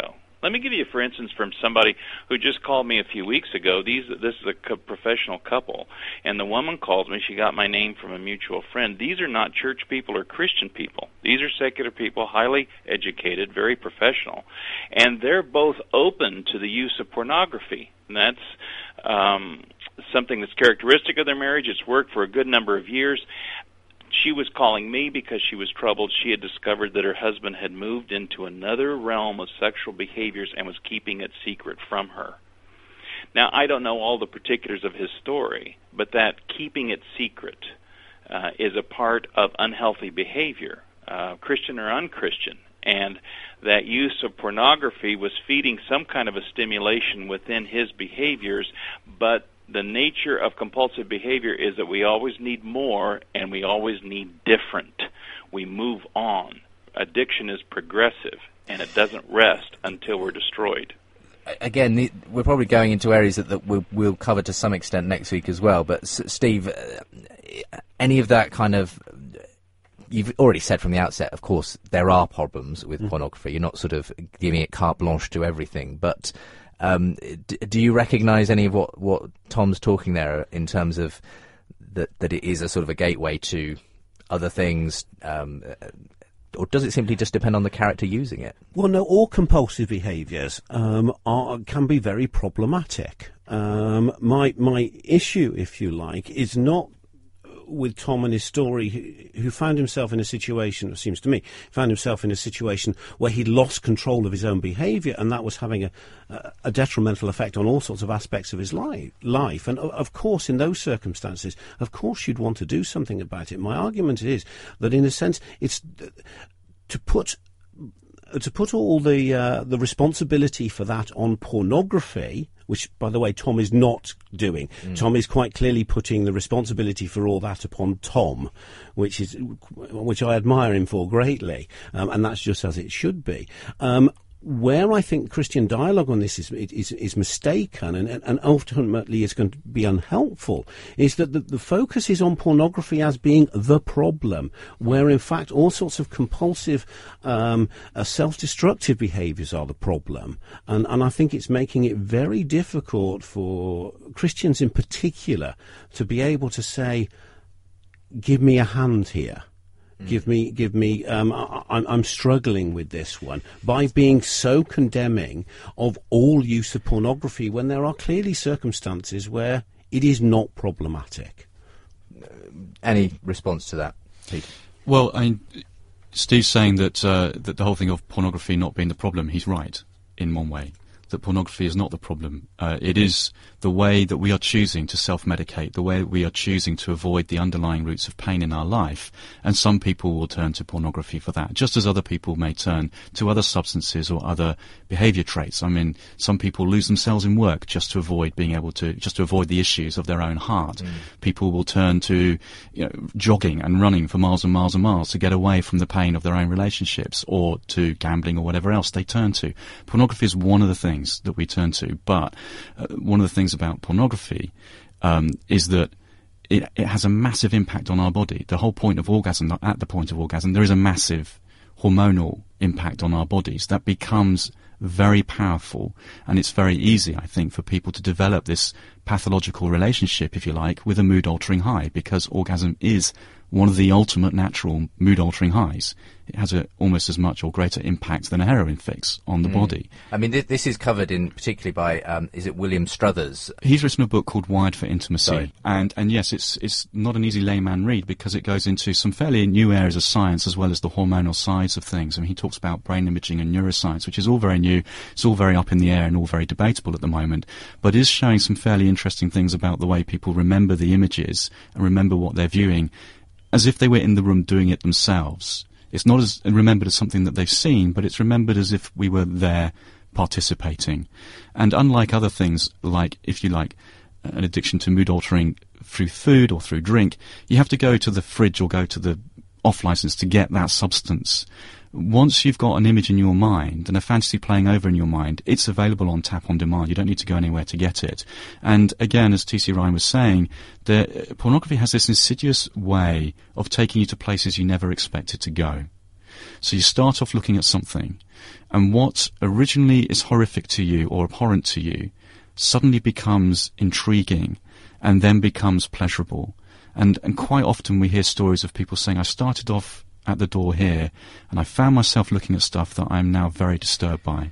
Let me give you, for instance, from somebody who just called me a few weeks ago. These, this is a co- professional couple, and the woman called me. She got my name from a mutual friend. These are not church people or Christian people. These are secular people, highly educated, very professional, and they're both open to the use of pornography. And that's um, something that's characteristic of their marriage. It's worked for a good number of years. She was calling me because she was troubled. She had discovered that her husband had moved into another realm of sexual behaviors and was keeping it secret from her. Now, I don't know all the particulars of his story, but that keeping it secret uh, is a part of unhealthy behavior, uh, Christian or unchristian, and that use of pornography was feeding some kind of a stimulation within his behaviors, but the nature of compulsive behavior is that we always need more and we always need different. We move on. Addiction is progressive, and it doesn't rest until we're destroyed. Again, the, we're probably going into areas that, that we'll, we'll cover to some extent next week as well, but S- Steve, uh, any of that kind of... You've already said from the outset, of course, there are problems with mm. pornography. You're not sort of giving it carte blanche to everything, but... Um, d- do you recognise any of what, what Tom's talking there in terms of that, that it is a sort of a gateway to other things, um, or does it simply just depend on the character using it? Well, no, all compulsive behaviours um, are, can be very problematic. Um, my my issue, if you like, is not with Tom and his story, who, who found himself in a situation, it seems to me, found himself in a situation where he lost control of his own behaviour, and that was having a, a, a detrimental effect on all sorts of aspects of his life. life. And, of course, in those circumstances, of course you'd want to do something about it. My argument is that, in a sense, it's to put... To put all the uh, the responsibility for that on pornography, which, by the way, Tom is not doing. Mm. Tom is quite clearly putting the responsibility for all that upon Tom, which is which I admire him for greatly, um, and that's just as it should be. Um, Where I think Christian dialogue on this is is, is mistaken and, and ultimately is going to be unhelpful is that the, the focus is on pornography as being the problem, where in fact all sorts of compulsive, um, uh, self-destructive behaviours are the problem. And, and I think it's making it very difficult for Christians in particular to be able to say, give me a hand here. Give me, give me. Um, I, I'm struggling with this one by being so condemning of all use of pornography when there are clearly circumstances where it is not problematic. Any response to that, Pete? Well, I, Steve's saying that uh, that the whole thing of pornography not being the problem. He's right in one way. That pornography is not the problem. Uh, it is the way that we are choosing to self-medicate, the way we are choosing to avoid the underlying roots of pain in our life. And some people will turn to pornography for that, just as other people may turn to other substances or other behaviour traits. I mean, some people lose themselves in work just to avoid being able to, just to avoid the issues of their own heart. Mm. People will turn to, you know, jogging and running for miles and miles and miles to get away from the pain of their own relationships, or to gambling or whatever else they turn to. Pornography is one of the things that we turn to, but uh, one of the things about pornography um, is that it, it has a massive impact on our body. The whole point of orgasm, at the point of orgasm, there is a massive hormonal impact on our bodies that becomes very powerful, and it's very easy, I think, for people to develop this pathological relationship, if you like, with a mood-altering high, because orgasm is one of the ultimate natural mood-altering highs. It has a, almost as much or greater impact than a heroin fix on the mm. body. I mean, th- this is covered in particularly by, um, is it William Struthers? He's written a book called Wired for Intimacy. Sorry. And and yes, it's it's not an easy layman read, because it goes into some fairly new areas of science as well as the hormonal sides of things. I mean, he talks about brain imaging and neuroscience, which is all very new. It's all very up in the air and all very debatable at the moment, but is showing some fairly interesting things about the way people remember the images and remember what they're viewing, as if they were in the room doing it themselves. It's not as remembered as something that they've seen, but it's remembered as if we were there participating. And unlike other things, like, if you like, an addiction to mood altering through food or through drink, you have to go to the fridge or go to the off license to get that substance. Once you've got an image in your mind and a fantasy playing over in your mind, it's available on tap on demand. You don't need to go anywhere to get it. And again, as T C Ryan was saying, the, pornography has this insidious way of taking you to places you never expected to go. So you start off looking at something, and what originally is horrific to you or abhorrent to you suddenly becomes intriguing and then becomes pleasurable. And, and quite often we hear stories of people saying, I started off at the door here, and I found myself looking at stuff that I'm now very disturbed by.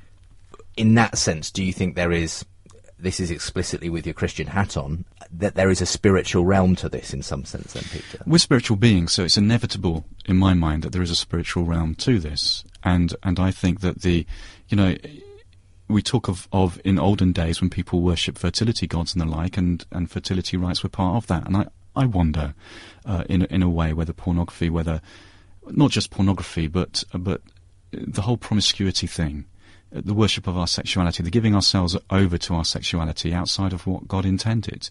In that sense, do you think there is, this is explicitly with your Christian hat on, that there is a spiritual realm to this in some sense then, Peter? We're spiritual beings, so it's inevitable in my mind that there is a spiritual realm to this. And and I think that the, you know, we talk of, of in olden days when people worship fertility gods and the like, and, and fertility rites were part of that. And I, I wonder, uh, in, in a way, whether pornography, whether, not just pornography, but but the whole promiscuity thing, the worship of our sexuality, the giving ourselves over to our sexuality outside of what God intended.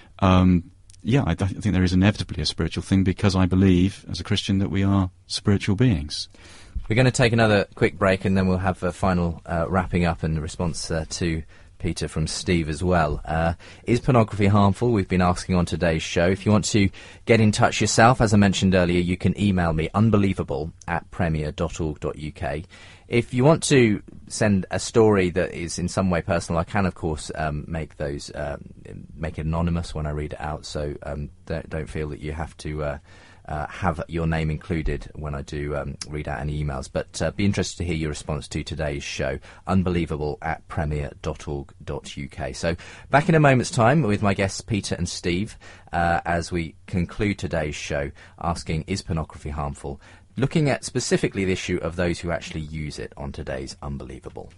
Um, yeah, I, I think there is inevitably a spiritual thing, because I believe, as a Christian, that we are spiritual beings. We're going to take another quick break, and then we'll have a final uh, wrapping up and response uh, to Peter from Steve as well. Uh, is pornography harmful? We've been asking on today's show. If you want to get in touch yourself, as I mentioned earlier, you can email me, unbelievable at premier dot org dot U K. If you want to send a story that is in some way personal, I can, of course, um, make those um, make it anonymous when I read it out. So um, don't, don't feel that you have to uh, uh, have your name included when I do um, read out any emails. But uh, be interested to hear your response to today's show, unbelievable at premier dot org dot U K. So back in a moment's time with my guests Peter and Steve uh, as we conclude today's show, asking, is pornography harmful? Looking at specifically the issue of those who actually use it on today's Unbelievable.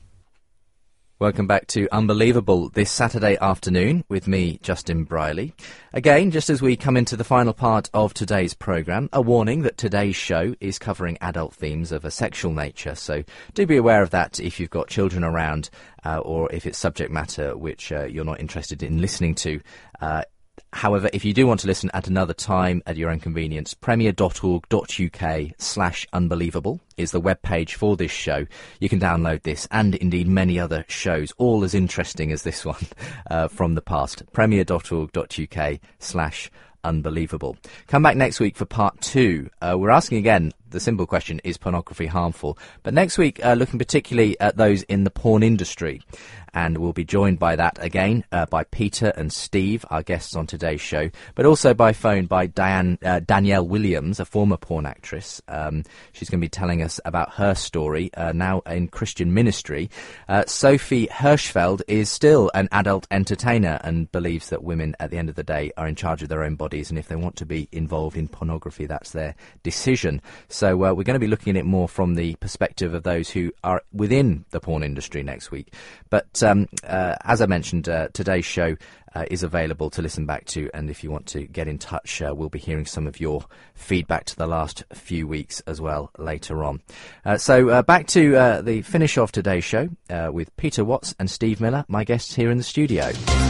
Welcome back to Unbelievable this Saturday afternoon with me, Justin Briley. Again, just as we come into the final part of today's programme, a warning that today's show is covering adult themes of a sexual nature, so do be aware of that if you've got children around uh, or if it's subject matter which uh, you're not interested in listening to. Uh, However, if you do want to listen at another time at your own convenience, premier dot org dot U K slash unbelievable is the webpage for this show. You can download this and indeed many other shows, all as interesting as this one uh, from the past. premier dot org dot U K slash unbelievable. Come back next week for part two. Uh, we're asking again the simple question, is pornography harmful? But next week, uh, looking particularly at those in the porn industry. And we'll be joined by that again uh, by Peter and Steve, our guests on today's show, but also by phone by Diane, uh, Danielle Williams, a former porn actress. Um, she's going to be telling us about her story, uh, now in Christian ministry. Uh, Sophie Hirschfeld is still an adult entertainer and believes that women, at the end of the day, are in charge of their own bodies, and if they want to be involved in pornography, that's their decision. So uh, we're going to be looking at it more from the perspective of those who are within the porn industry next week. But Um, uh, as I mentioned, uh, today's show uh, is available to listen back to, and if you want to get in touch, uh, we'll be hearing some of your feedback to the last few weeks as well later on. Uh, so uh, back to uh, the finish of today's show uh, with Peter Watts and Steve Miller, my guests here in the studio.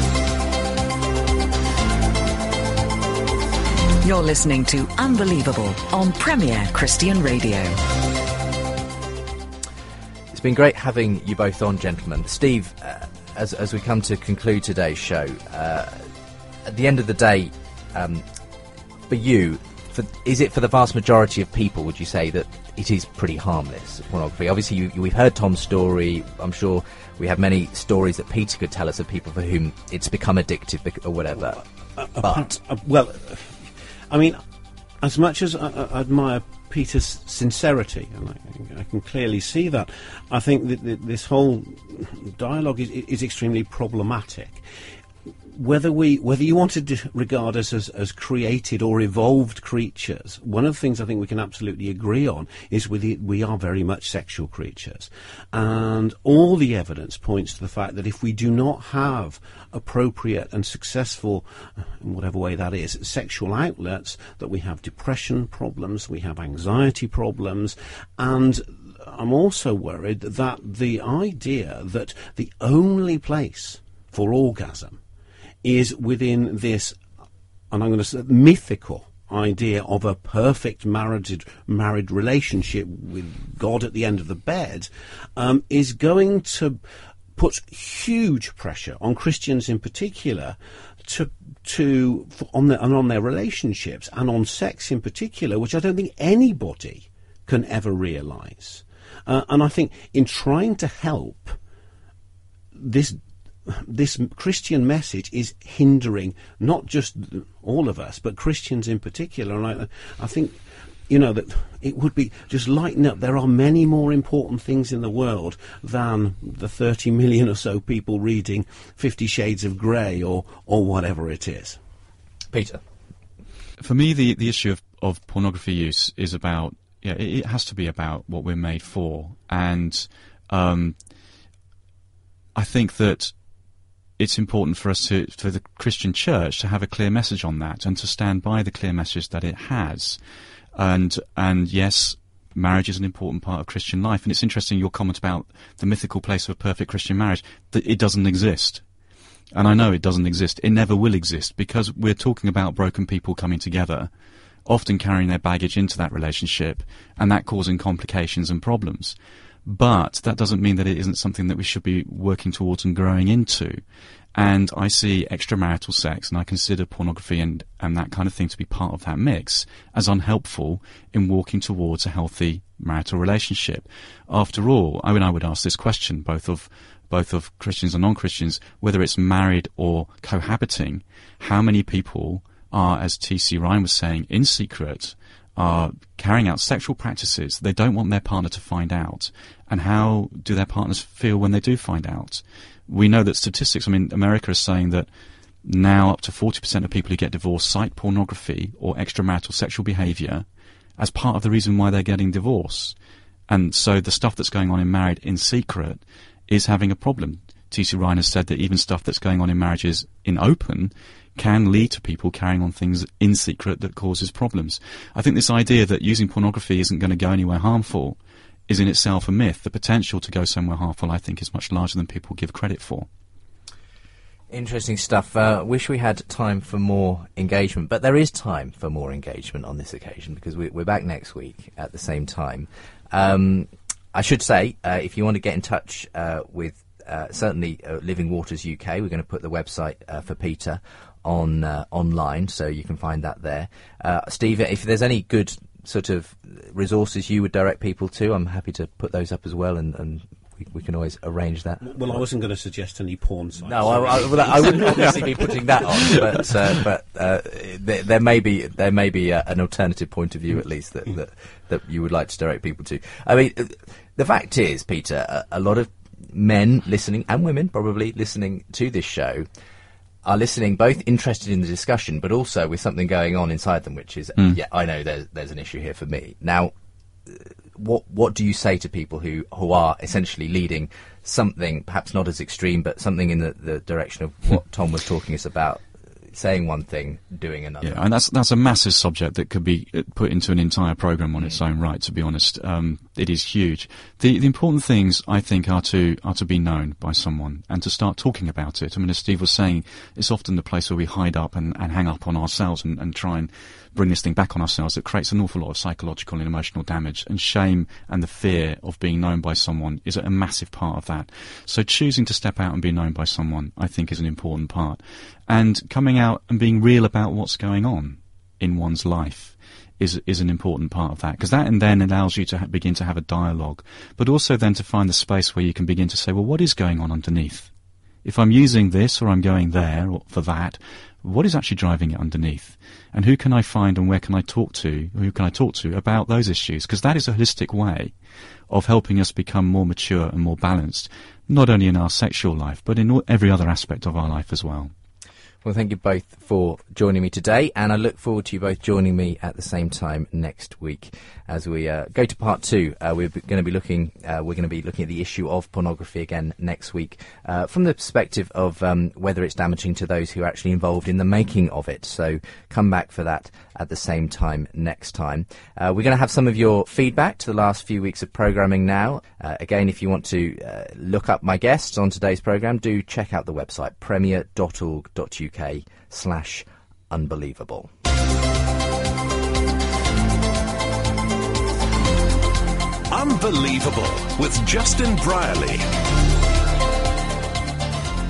You're listening to Unbelievable on Premier Christian Radio. It's been great having you both on, gentlemen. Steve, uh, as as we come to conclude today's show, uh, at the end of the day, um, for you, for, is it for the vast majority of people, would you say that it is pretty harmless, pornography? Obviously, you, we've heard Tom's story. I'm sure we have many stories that Peter could tell us of people for whom it's become addictive or whatever. Uh, but uh, well, I mean, as much as I, I admire Peter's sincerity, and I, I can clearly see that, I think that, that this whole dialogue is, is extremely problematic. Whether we, whether you want to regard us as, as created or evolved creatures, one of the things I think we can absolutely agree on is we, we are very much sexual creatures. And all the evidence points to the fact that if we do not have appropriate and successful, in whatever way that is, sexual outlets, that we have depression problems, we have anxiety problems, and I'm also worried that the idea that the only place for orgasm is within this, and I'm going to say, mythical idea of a perfect married married relationship with God at the end of the bed, um, is going to put huge pressure on Christians in particular to to on their and on their relationships and on sex in particular, which I don't think anybody can ever realise. Uh, and I think in trying to help, this this Christian message is hindering not just all of us, but Christians in particular. And I, I think, you know, that it would be just lighten up. There are many more important things in the world than the thirty million or so people reading Fifty Shades of Grey or, or whatever it is. Peter? For me, the, the issue of, of pornography use is about, yeah, it, it has to be about what we're made for. And um, I think that it's important for us to, for the Christian church to have a clear message on that and to stand by the clear message that it has. And, and yes, marriage is an important part of Christian life. And it's interesting, your comment about the mythical place of a perfect Christian marriage, that it doesn't exist. And I know it doesn't exist. It never will exist, because we're talking about broken people coming together, often carrying their baggage into that relationship, and that causing complications and problems. But that doesn't mean that it isn't something that we should be working towards and growing into. And I see extramarital sex, and I consider pornography and, and that kind of thing to be part of that mix, as unhelpful in walking towards a healthy marital relationship. After all, I mean, I would ask this question, both of both of Christians and non-Christians, whether it's married or cohabiting, how many people are, as T C Ryan was saying, in secret, are carrying out sexual practices they don't want their partner to find out, and how do their partners feel when they do find out? We know that statistics, I mean, America is saying that now up to forty percent of people who get divorced cite pornography or extramarital sexual behaviour as part of the reason why they're getting divorced. And so the stuff that's going on in marriage in secret is having a problem. T C Ryan has said that even stuff that's going on in marriages in open can lead to people carrying on things in secret that causes problems. I think this idea that using pornography isn't going to go anywhere harmful is in itself a myth. The potential to go somewhere harmful, I think, is much larger than people give credit for. Interesting stuff. Uh, wish we had time for more engagement, but there is time for more engagement on this occasion, because we, we're back next week at the same time. Um, I should say, uh, if you want to get in touch uh, with uh, certainly uh, Living Waters U K, we're going to put the website uh, for Peter on uh, online, so you can find that there. Uh, Steve, if there's any good sort of resources you would direct people to, I'm happy to put those up as well, and, and we, we can always arrange that. Well, I wasn't going to suggest any porn sites. No, I, I, well, I wouldn't obviously be putting that on, but uh, but uh, there, there may be there may be uh, an alternative point of view, at least, that, that that you would like to direct people to. I mean, the fact is, Peter, a, a lot of men listening, and women probably listening to this show, are listening both interested in the discussion, but also with something going on inside them, which is, mm. yeah, I know there's there's an issue here for me. Now, what what do you say to people who, who are essentially leading something, perhaps not as extreme, but something in the, the direction of what Tom was talking us about, saying one thing, doing another? Yeah, and that's that's a massive subject that could be put into an entire programme on mm. its own right, to be honest. Um, it is huge. The the important things, I think, are to are to be known by someone and to start talking about it. I mean, as Steve was saying, it's often the place where we hide up and, and hang up on ourselves and, and try and bring this thing back on ourselves that creates an awful lot of psychological and emotional damage, and shame and the fear of being known by someone is a massive part of that. So choosing to step out and be known by someone, I think, is an important part. And coming out and being real about what's going on in one's life is is an important part of that, because that and then allows you to ha- begin to have a dialogue, but also then to find the space where you can begin to say, well, what is going on underneath? If I'm using this or I'm going there or for that, what is actually driving it underneath? And who can I find and where can I talk to, who can I talk to about those issues? Because that is a holistic way of helping us become more mature and more balanced, not only in our sexual life, but in all, every other aspect of our life as well. Well, thank you both for joining me today, and I look forward to you both joining me at the same time next week as we uh, go to part two. Uh, we're going to be looking, uh, we're going to be looking at the issue of pornography again next week, uh, from the perspective of um, whether it's damaging to those who are actually involved in the making of it. So come back for that at the same time next time. Uh, we're going to have some of your feedback to the last few weeks of programming now. Uh, again, if you want to uh, look up my guests on today's programme, do check out the website premier dot org dot U K slash unbelievable. Unbelievable with Justin Brierley.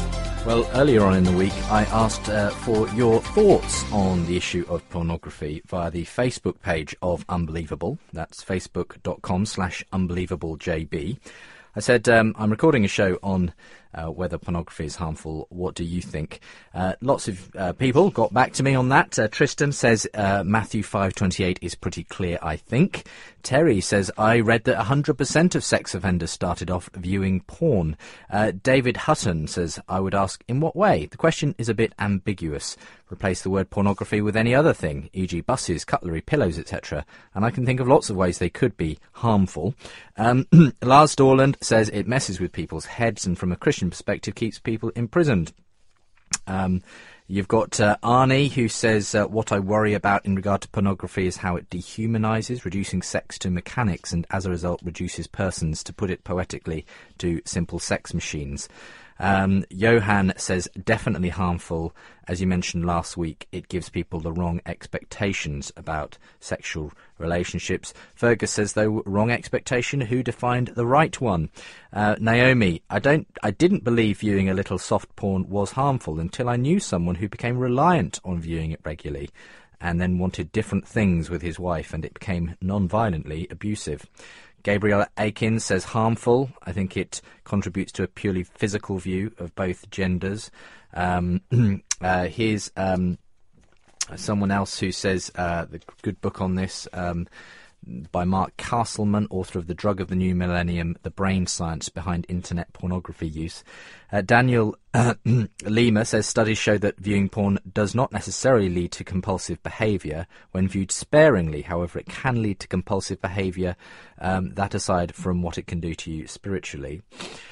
Well, earlier on in the week, I asked uh, for your thoughts on the issue of pornography via the Facebook page of Unbelievable. That's facebook.com slash unbelievablejb. I said, um, I'm recording a show on uh, whether pornography is harmful. What do you think? Uh, lots of uh, people got back to me on that. Uh, Tristan says uh, Matthew five twenty-eight is pretty clear, I think. Terry says, I read that one hundred percent of sex offenders started off viewing porn. Uh, David Hutton says, I would ask, in what way? The question is a bit ambiguous. Replace the word pornography with any other thing, for example buses, cutlery, pillows, et cetera. And I can think of lots of ways they could be harmful. Um, Lars Dorland says it messes with people's heads and from a Christian perspective keeps people imprisoned. Um, you've got uh, Arnie, who says, uh, what I worry about in regard to pornography is how it dehumanises, reducing sex to mechanics and as a result reduces persons, to put it poetically, to simple sex machines. Um, Johan says, definitely harmful. As you mentioned last week, it gives people the wrong expectations about sexual relationships. Fergus says, though, wrong expectation, who defined the right one? Uh, Naomi, I don't, I didn't believe viewing a little soft porn was harmful until I knew someone who became reliant on viewing it regularly and then wanted different things with his wife, and it became non-violently abusive. Gabriel Aikin says harmful. I think it contributes to a purely physical view of both genders. Um, uh, here's um, someone else who says, uh, the good book on this, um, by Mark Castleman, author of The Drug of the New Millennium, The Brain Science Behind Internet Pornography Use. Uh, Daniel uh, Lima says studies show that viewing porn does not necessarily lead to compulsive behaviour when viewed sparingly. However, it can lead to compulsive behaviour, um, that aside from what it can do to you spiritually.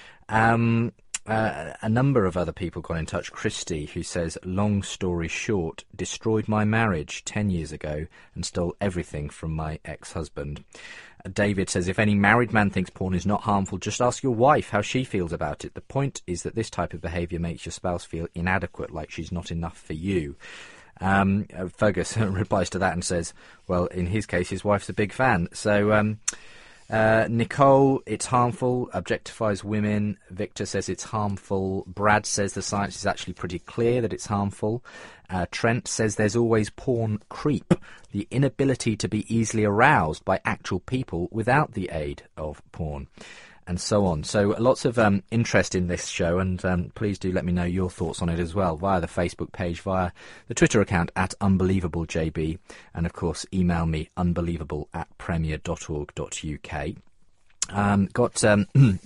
Um... Uh, a number of other people got in touch. Christy, who says, long story short, destroyed my marriage ten years ago and stole everything from my ex-husband. Uh, David says, if any married man thinks porn is not harmful, just ask your wife how she feels about it. The point is that this type of behaviour makes your spouse feel inadequate, like she's not enough for you. Um, uh, Fergus replies to that and says, well, in his case, his wife's a big fan. So, um... Uh, Nicole, it's harmful, objectifies women. Victor says it's harmful. Brad says the science is actually pretty clear that it's harmful. Uh, Trent says there's always porn creep, the inability to be easily aroused by actual people without the aid of porn, and so on. So lots of um, interest in this show, and um, please do let me know your thoughts on it as well via the Facebook page, via the Twitter account at unbelievablejb, and of course email me unbelievable at premier dot org dot uk. Um, got um,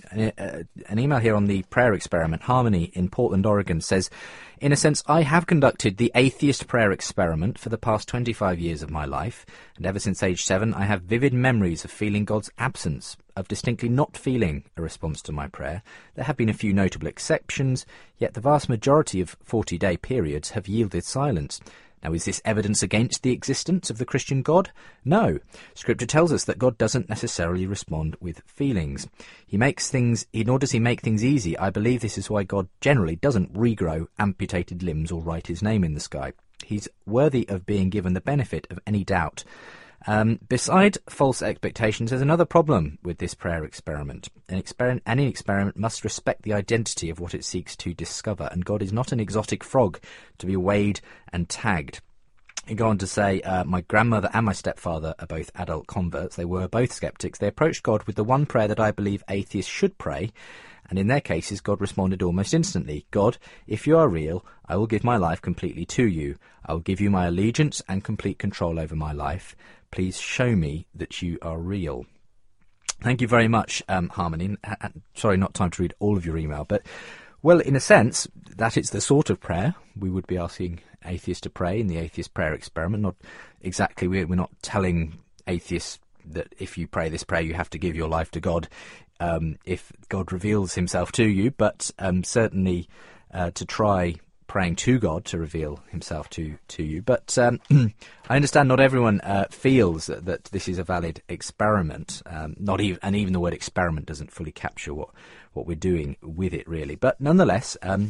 an email here on the prayer experiment. Harmony in Portland, Oregon says, in a sense, I have conducted the atheist prayer experiment for the past twenty-five years of my life, and ever since age seven, I have vivid memories of feeling God's absence, of distinctly not feeling a response to my prayer. There have been a few notable exceptions, yet the vast majority of forty-day periods have yielded silence. Now, is this evidence against the existence of the Christian God? No. Scripture tells us that God doesn't necessarily respond with feelings. He makes things, nor does he make things easy. I believe this is why God generally doesn't regrow amputated limbs or write his name in the sky. He's worthy of being given the benefit of any doubt. Um, beside false expectations, there's another problem with this prayer experiment. An experiment. Any experiment must respect the identity of what it seeks to discover, and God is not an exotic frog to be weighed and tagged. You go on to say, uh, my grandmother and my stepfather are both adult converts. They were both skeptics. They approached God with the one prayer that I believe atheists should pray, and in their cases, God responded almost instantly. God, if you are real, I will give my life completely to you. I will give you my allegiance and complete control over my life. Please show me that you are real. Thank you very much, um, Harmony. Sorry, not time to read all of your email, but, well, in a sense, that is the sort of prayer we would be asking atheists to pray in the atheist prayer experiment. Not exactly, we're, we're not telling atheists that if you pray this prayer, you have to give your life to God, um, if God reveals himself to you, but um, certainly uh, to try praying to God to reveal himself to, to you. But um, I understand not everyone uh, feels that, that this is a valid experiment. Um, not even, and even the word experiment doesn't fully capture what, what we're doing with it, really. But nonetheless, um,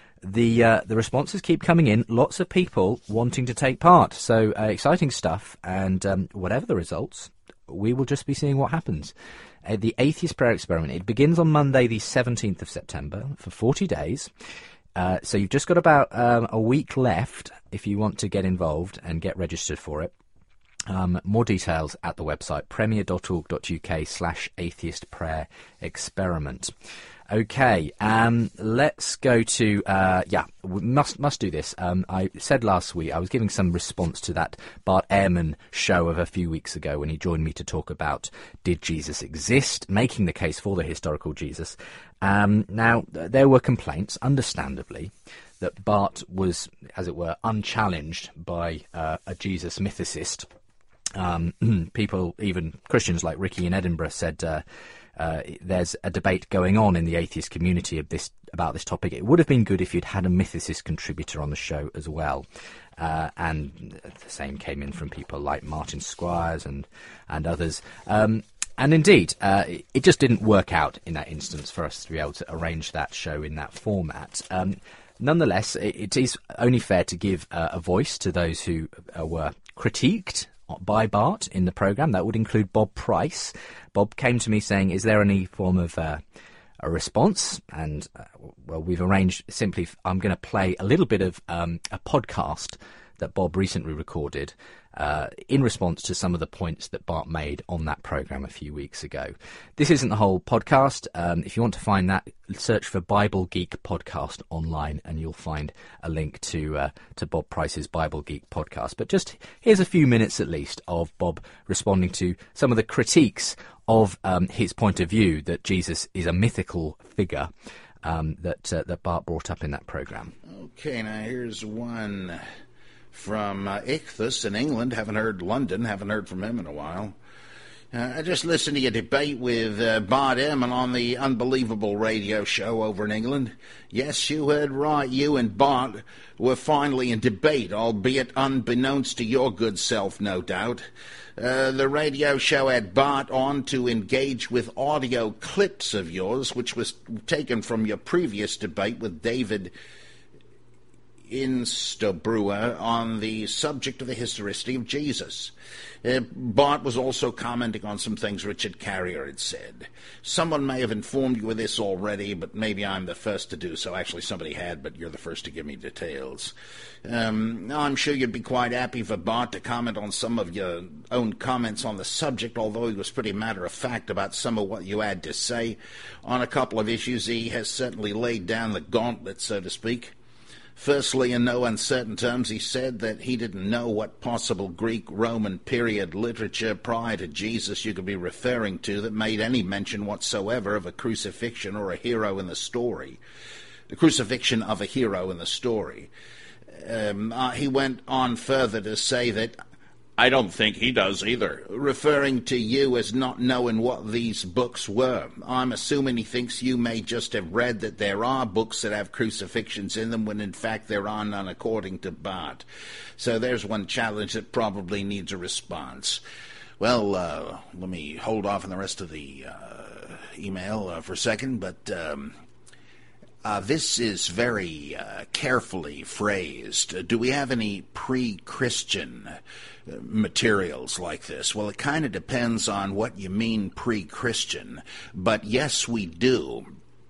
the uh, the responses keep coming in. Lots of people wanting to take part. So uh, exciting stuff. And um, whatever the results, we will just be seeing what happens. Uh, the Atheist Prayer Experiment, it begins on Monday the seventeenth of September for forty days. Uh, so you've just got about um, a week left if you want to get involved and get registered for it. Um, more details at the website premier.org.uk slash atheist prayer experiment. Okay, um, let's go to, uh, yeah, we must must do this. Um, I said last week, I was giving some response to that Bart Ehrman show of a few weeks ago when he joined me to talk about did Jesus exist, making the case for the historical Jesus. Um, now, there were complaints, understandably, that Bart was, as it were, unchallenged by uh, a Jesus mythicist. Um, people, even Christians like Ricky in Edinburgh, said uh, uh, there's a debate going on in the atheist community of this about this topic. It would have been good if you'd had a mythicist contributor on the show as well. Uh, and the same came in from people like Martin Squires and, and others. Um, and indeed, uh, it just didn't work out in that instance for us to be able to arrange that show in that format. Um, nonetheless, it, it is only fair to give uh, a voice to those who uh, were critiqued by Bart in the programme. That would include Bob Price. Bob came to me saying, is there any form of uh, a response? And, uh, well, we've arranged simply, I'm going to play a little bit of um, a podcast that Bob recently recorded uh, in response to some of the points that Bart made on that programme a few weeks ago. This isn't the whole podcast. Um, if you want to find that, search for Bible Geek Podcast online and you'll find a link to uh, to Bob Price's Bible Geek podcast. But just here's a few minutes at least of Bob responding to some of the critiques of um, his point of view that Jesus is a mythical figure um, that, uh, that Bart brought up in that programme. Okay, now here's one from uh, Ichthus in England. Haven't heard London, haven't heard from him in a while. Uh, I just listened to your debate with uh, Bart Ehrman on the Unbelievable radio show over in England. Yes, you heard right. You and Bart were finally in debate, albeit unbeknownst to your good self, no doubt. Uh, the radio show had Bart on to engage with audio clips of yours, which was taken from your previous debate with David Instobrewer on the subject of the historicity of Jesus. Uh, Bart was also commenting on some things Richard Carrier had said. Someone may have informed you of this already, but maybe I'm the first to do so. Actually, somebody had, but you're the first to give me details. Um, I'm sure you'd be quite happy for Bart to comment on some of your own comments on the subject, although he was pretty matter-of-fact about some of what you had to say. On a couple of issues, he has certainly laid down the gauntlet, so to speak. Firstly, in no uncertain terms, he said that he didn't know what possible Greek-Roman period literature prior to Jesus you could be referring to that made any mention whatsoever of a crucifixion or a hero in the story. The crucifixion of a hero in the story. Um, uh, he went on further to say that, I don't think he does either, referring to you as not knowing what these books were. I'm assuming he thinks you may just have read that there are books that have crucifixions in them when in fact there are none, according to Bart. So there's one challenge that probably needs a response. Well, uh, let me hold off on the rest of the uh, email uh, for a second, but um, uh, this is very uh, carefully phrased. Uh, do we have any pre-Christian materials like this? Well, it kind of depends on what you mean pre-Christian, but yes, we do.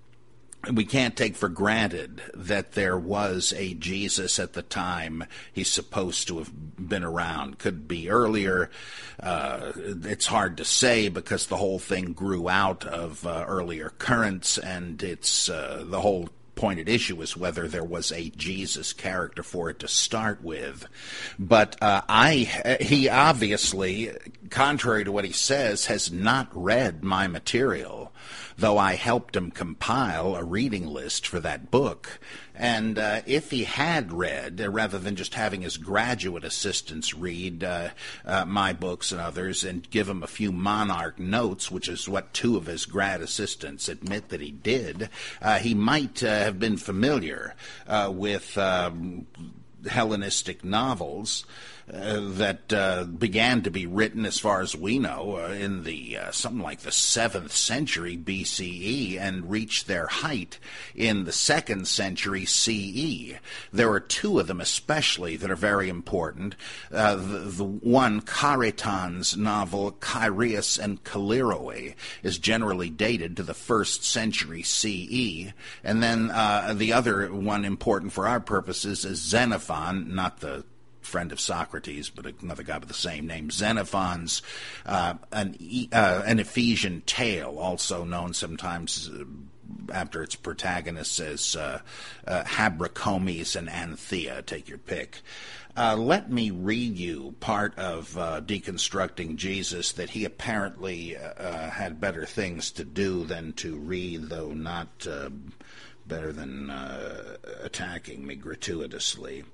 We can't take for granted that there was a Jesus at the time he's supposed to have been around. Could be earlier. Uh, it's hard to say because the whole thing grew out of uh, earlier currents, and it's uh, the whole point at issue is whether there was a Jesus character for it to start with. But uh, I, he obviously, contrary to what he says, has not read my material, though I helped him compile a reading list for that book. And uh, if he had read, uh, rather than just having his graduate assistants read uh, uh, my books and others and give him a few monarch notes, which is what two of his grad assistants admit that he did, uh, he might uh, have been familiar uh, with um, Hellenistic novels uh, that uh, began to be written, as far as we know, uh, in the uh, something like the seventh century B C E and reached their height in the second century C E. There are two of them especially that are very important. Uh, the, the one, Chariton's novel Kyrios and Kalliroi, is generally dated to the first century C E, and then uh, the other one important for our purposes is Xenophon, not the friend of Socrates, but another guy with the same name, Xenophon's uh, an, uh, an Ephesian tale, also known sometimes uh, after its protagonists as uh, uh, Habracomes and Anthea, take your pick. Uh, let me read you part of uh, Deconstructing Jesus that he apparently uh, had better things to do than to read, though not uh, better than uh, attacking me gratuitously.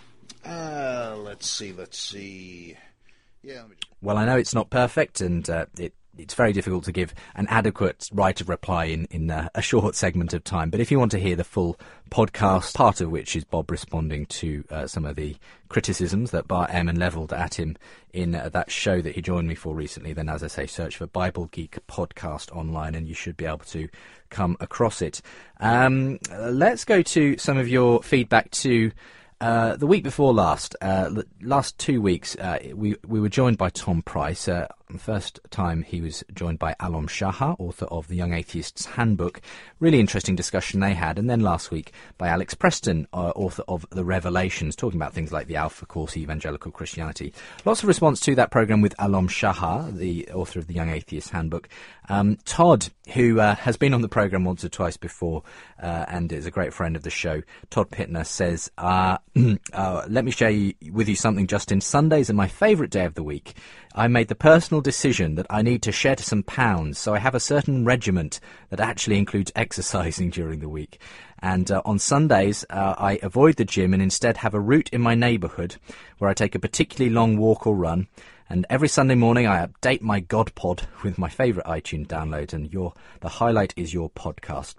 Uh, let's see, let's see. Yeah. Let me just... Well, I know it's not perfect, and uh, it, it's very difficult to give an adequate right of reply in, in uh, a short segment of time. But if you want to hear the full podcast, part of which is Bob responding to uh, some of the criticisms that Bart Ehrman levelled at him in uh, that show that he joined me for recently, then, as I say, search for Bible Geek Podcast online, and you should be able to come across it. Um, let's go to some of your feedback to... Uh, the week before last, uh, last two weeks, uh, we we were joined by Tom Price. Uh, the first time he was joined by Alom Shahar, author of The Young Atheist's Handbook. Really interesting discussion they had. And then last week by Alex Preston, uh, author of The Revelations, talking about things like the Alpha Course, Evangelical Christianity. Lots of response to that programme with Alom Shahar, the author of The Young Atheist's Handbook. Um, Todd, who uh, has been on the programme once or twice before uh, and is a great friend of the show, Todd Pittner, says, uh, uh, let me share you, with you something, Justin. Sundays are my favourite day of the week. I made the personal decision that I need to shed some pounds, so I have a certain regiment that actually includes exercising during the week. And uh, on Sundays, uh, I avoid the gym and instead have a route in my neighbourhood where I take a particularly long walk or run. And every Sunday morning, I update my God Pod with my favourite iTunes downloads, and your the highlight is your podcast.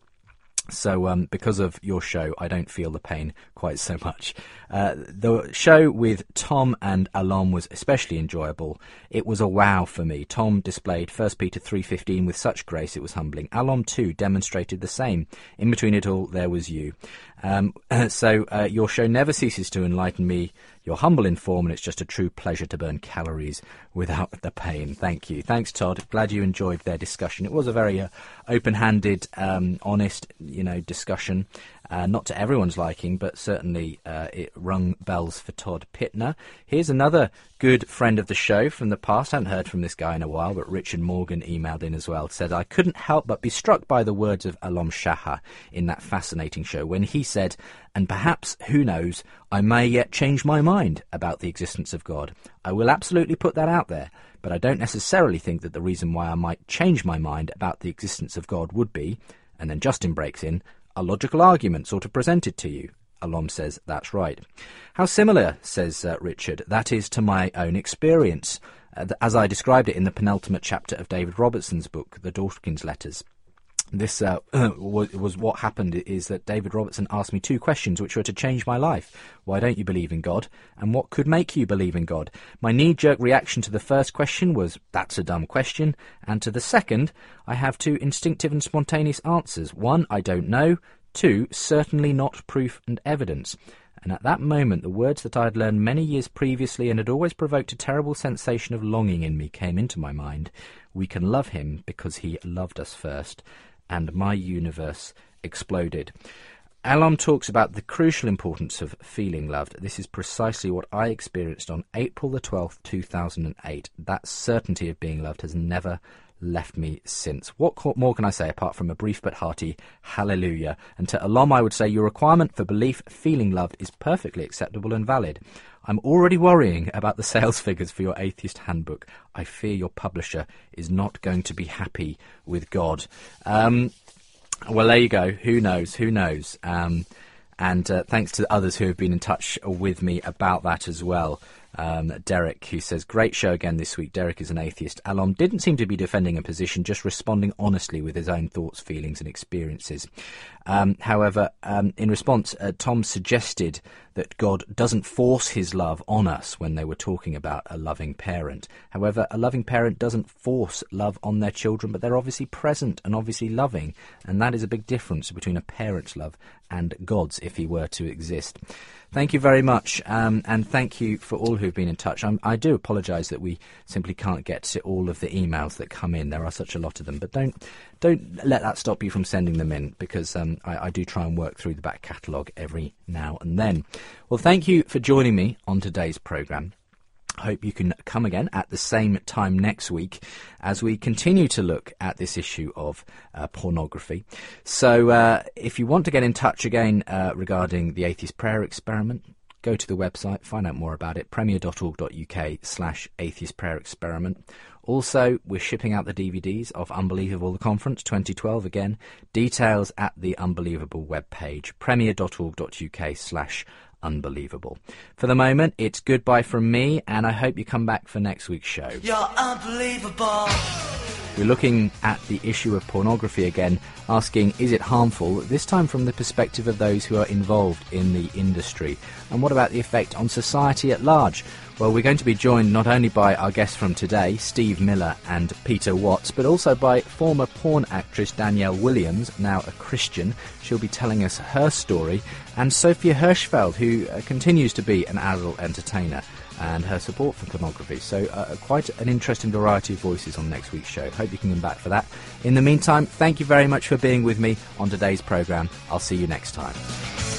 So um, because of your show, I don't feel the pain quite so much. Uh, the show with Tom and Alom was especially enjoyable. It was a wow for me. Tom displayed First Peter three fifteen with such grace it was humbling. Alom too demonstrated the same. In between it all, there was you. Um, so uh, your show never ceases to enlighten me. You're humble in form, and it's just a true pleasure to burn calories without the pain. Thank you. Thanks, Todd. Glad you enjoyed their discussion. It was a very uh, open-handed, um, honest, you know, discussion. Uh, not to everyone's liking, but certainly uh, it rung bells for Todd Pittner. Here's another good friend of the show from the past. I haven't heard from this guy in a while, but Richard Morgan emailed in as well. Said, I couldn't help but be struck by the words of Alom Shahar in that fascinating show when he said, and perhaps, who knows, I may yet change my mind about the existence of God. I will absolutely put that out there, but I don't necessarily think that the reason why I might change my mind about the existence of God would be, and then Justin breaks in, a logical argument sort of presented to you. Alom says, that's right. How similar, says uh, Richard, that is to my own experience, uh, as I described it in the penultimate chapter of David Robertson's book, The Dawkins Letters. This uh, was, was what happened is that David Robertson asked me two questions which were to change my life. Why don't you believe in God? And what could make you believe in God? My knee-jerk reaction to the first question was, that's a dumb question. And to the second, I have two instinctive and spontaneous answers. One, I don't know. Two, certainly not proof and evidence. And at that moment, the words that I had learned many years previously and had always provoked a terrible sensation of longing in me came into my mind. We can love him because he loved us first. And my universe exploded. Alom talks about the crucial importance of feeling loved. This is precisely what I experienced on April the twelfth, two thousand eight. That certainty of being loved has never left me since. What more can I say apart from a brief but hearty hallelujah? And to Alom, I would say your requirement for belief, feeling loved, is perfectly acceptable and valid. I'm already worrying about the sales figures for your Atheist Handbook. I fear your publisher is not going to be happy with God. Um, well, there you go. Who knows? Who knows? Um, and uh, thanks to others who have been in touch with me about that as well. Um, Derek, who says, great show again this week. Derek is an atheist. Alom didn't seem to be defending a position, just responding honestly with his own thoughts, feelings and experiences. Um, however, um, in response, uh, Tom suggested that God doesn't force his love on us when they were talking about a loving parent. However, a loving parent doesn't force love on their children, but they're obviously present and obviously loving, and that is a big difference between a parent's love and God's, if he were to exist. Thank you very much, um, and thank you for all who've been in touch. I'm, I do apologise that we simply can't get to all of the emails that come in. There are such a lot of them, but don't don't let that stop you from sending them in, because um, I, I do try and work through the back catalogue every now and then. Well, thank you for joining me on today's programme. I hope you can come again at the same time next week as we continue to look at this issue of uh, pornography. So uh, if you want to get in touch again uh, regarding the Atheist Prayer Experiment, go to the website, find out more about it, premier.org.uk slash atheist prayer experiment. Also, we're shipping out the D V Ds of Unbelievable, the Conference twenty twelve. Again, details at the Unbelievable webpage, premier.org.uk slash unbelievable. For the moment, it's goodbye from me, and I hope you come back for next week's show. You're unbelievable. We're looking at the issue of pornography again, asking, is it harmful? This time from the perspective of those who are involved in the industry. And what about the effect on society at large? Well, we're going to be joined not only by our guests from today, Steve Miller and Peter Watts, but also by former porn actress Danielle Williams, now a Christian. She'll be telling us her story, and Sophia Hirschfeld, who uh, continues to be an adult entertainer, and her support for pornography. So uh, quite an interesting variety of voices on next week's show. Hope you can come back for that. In the meantime, thank you very much for being with me on today's programme. I'll see you next time.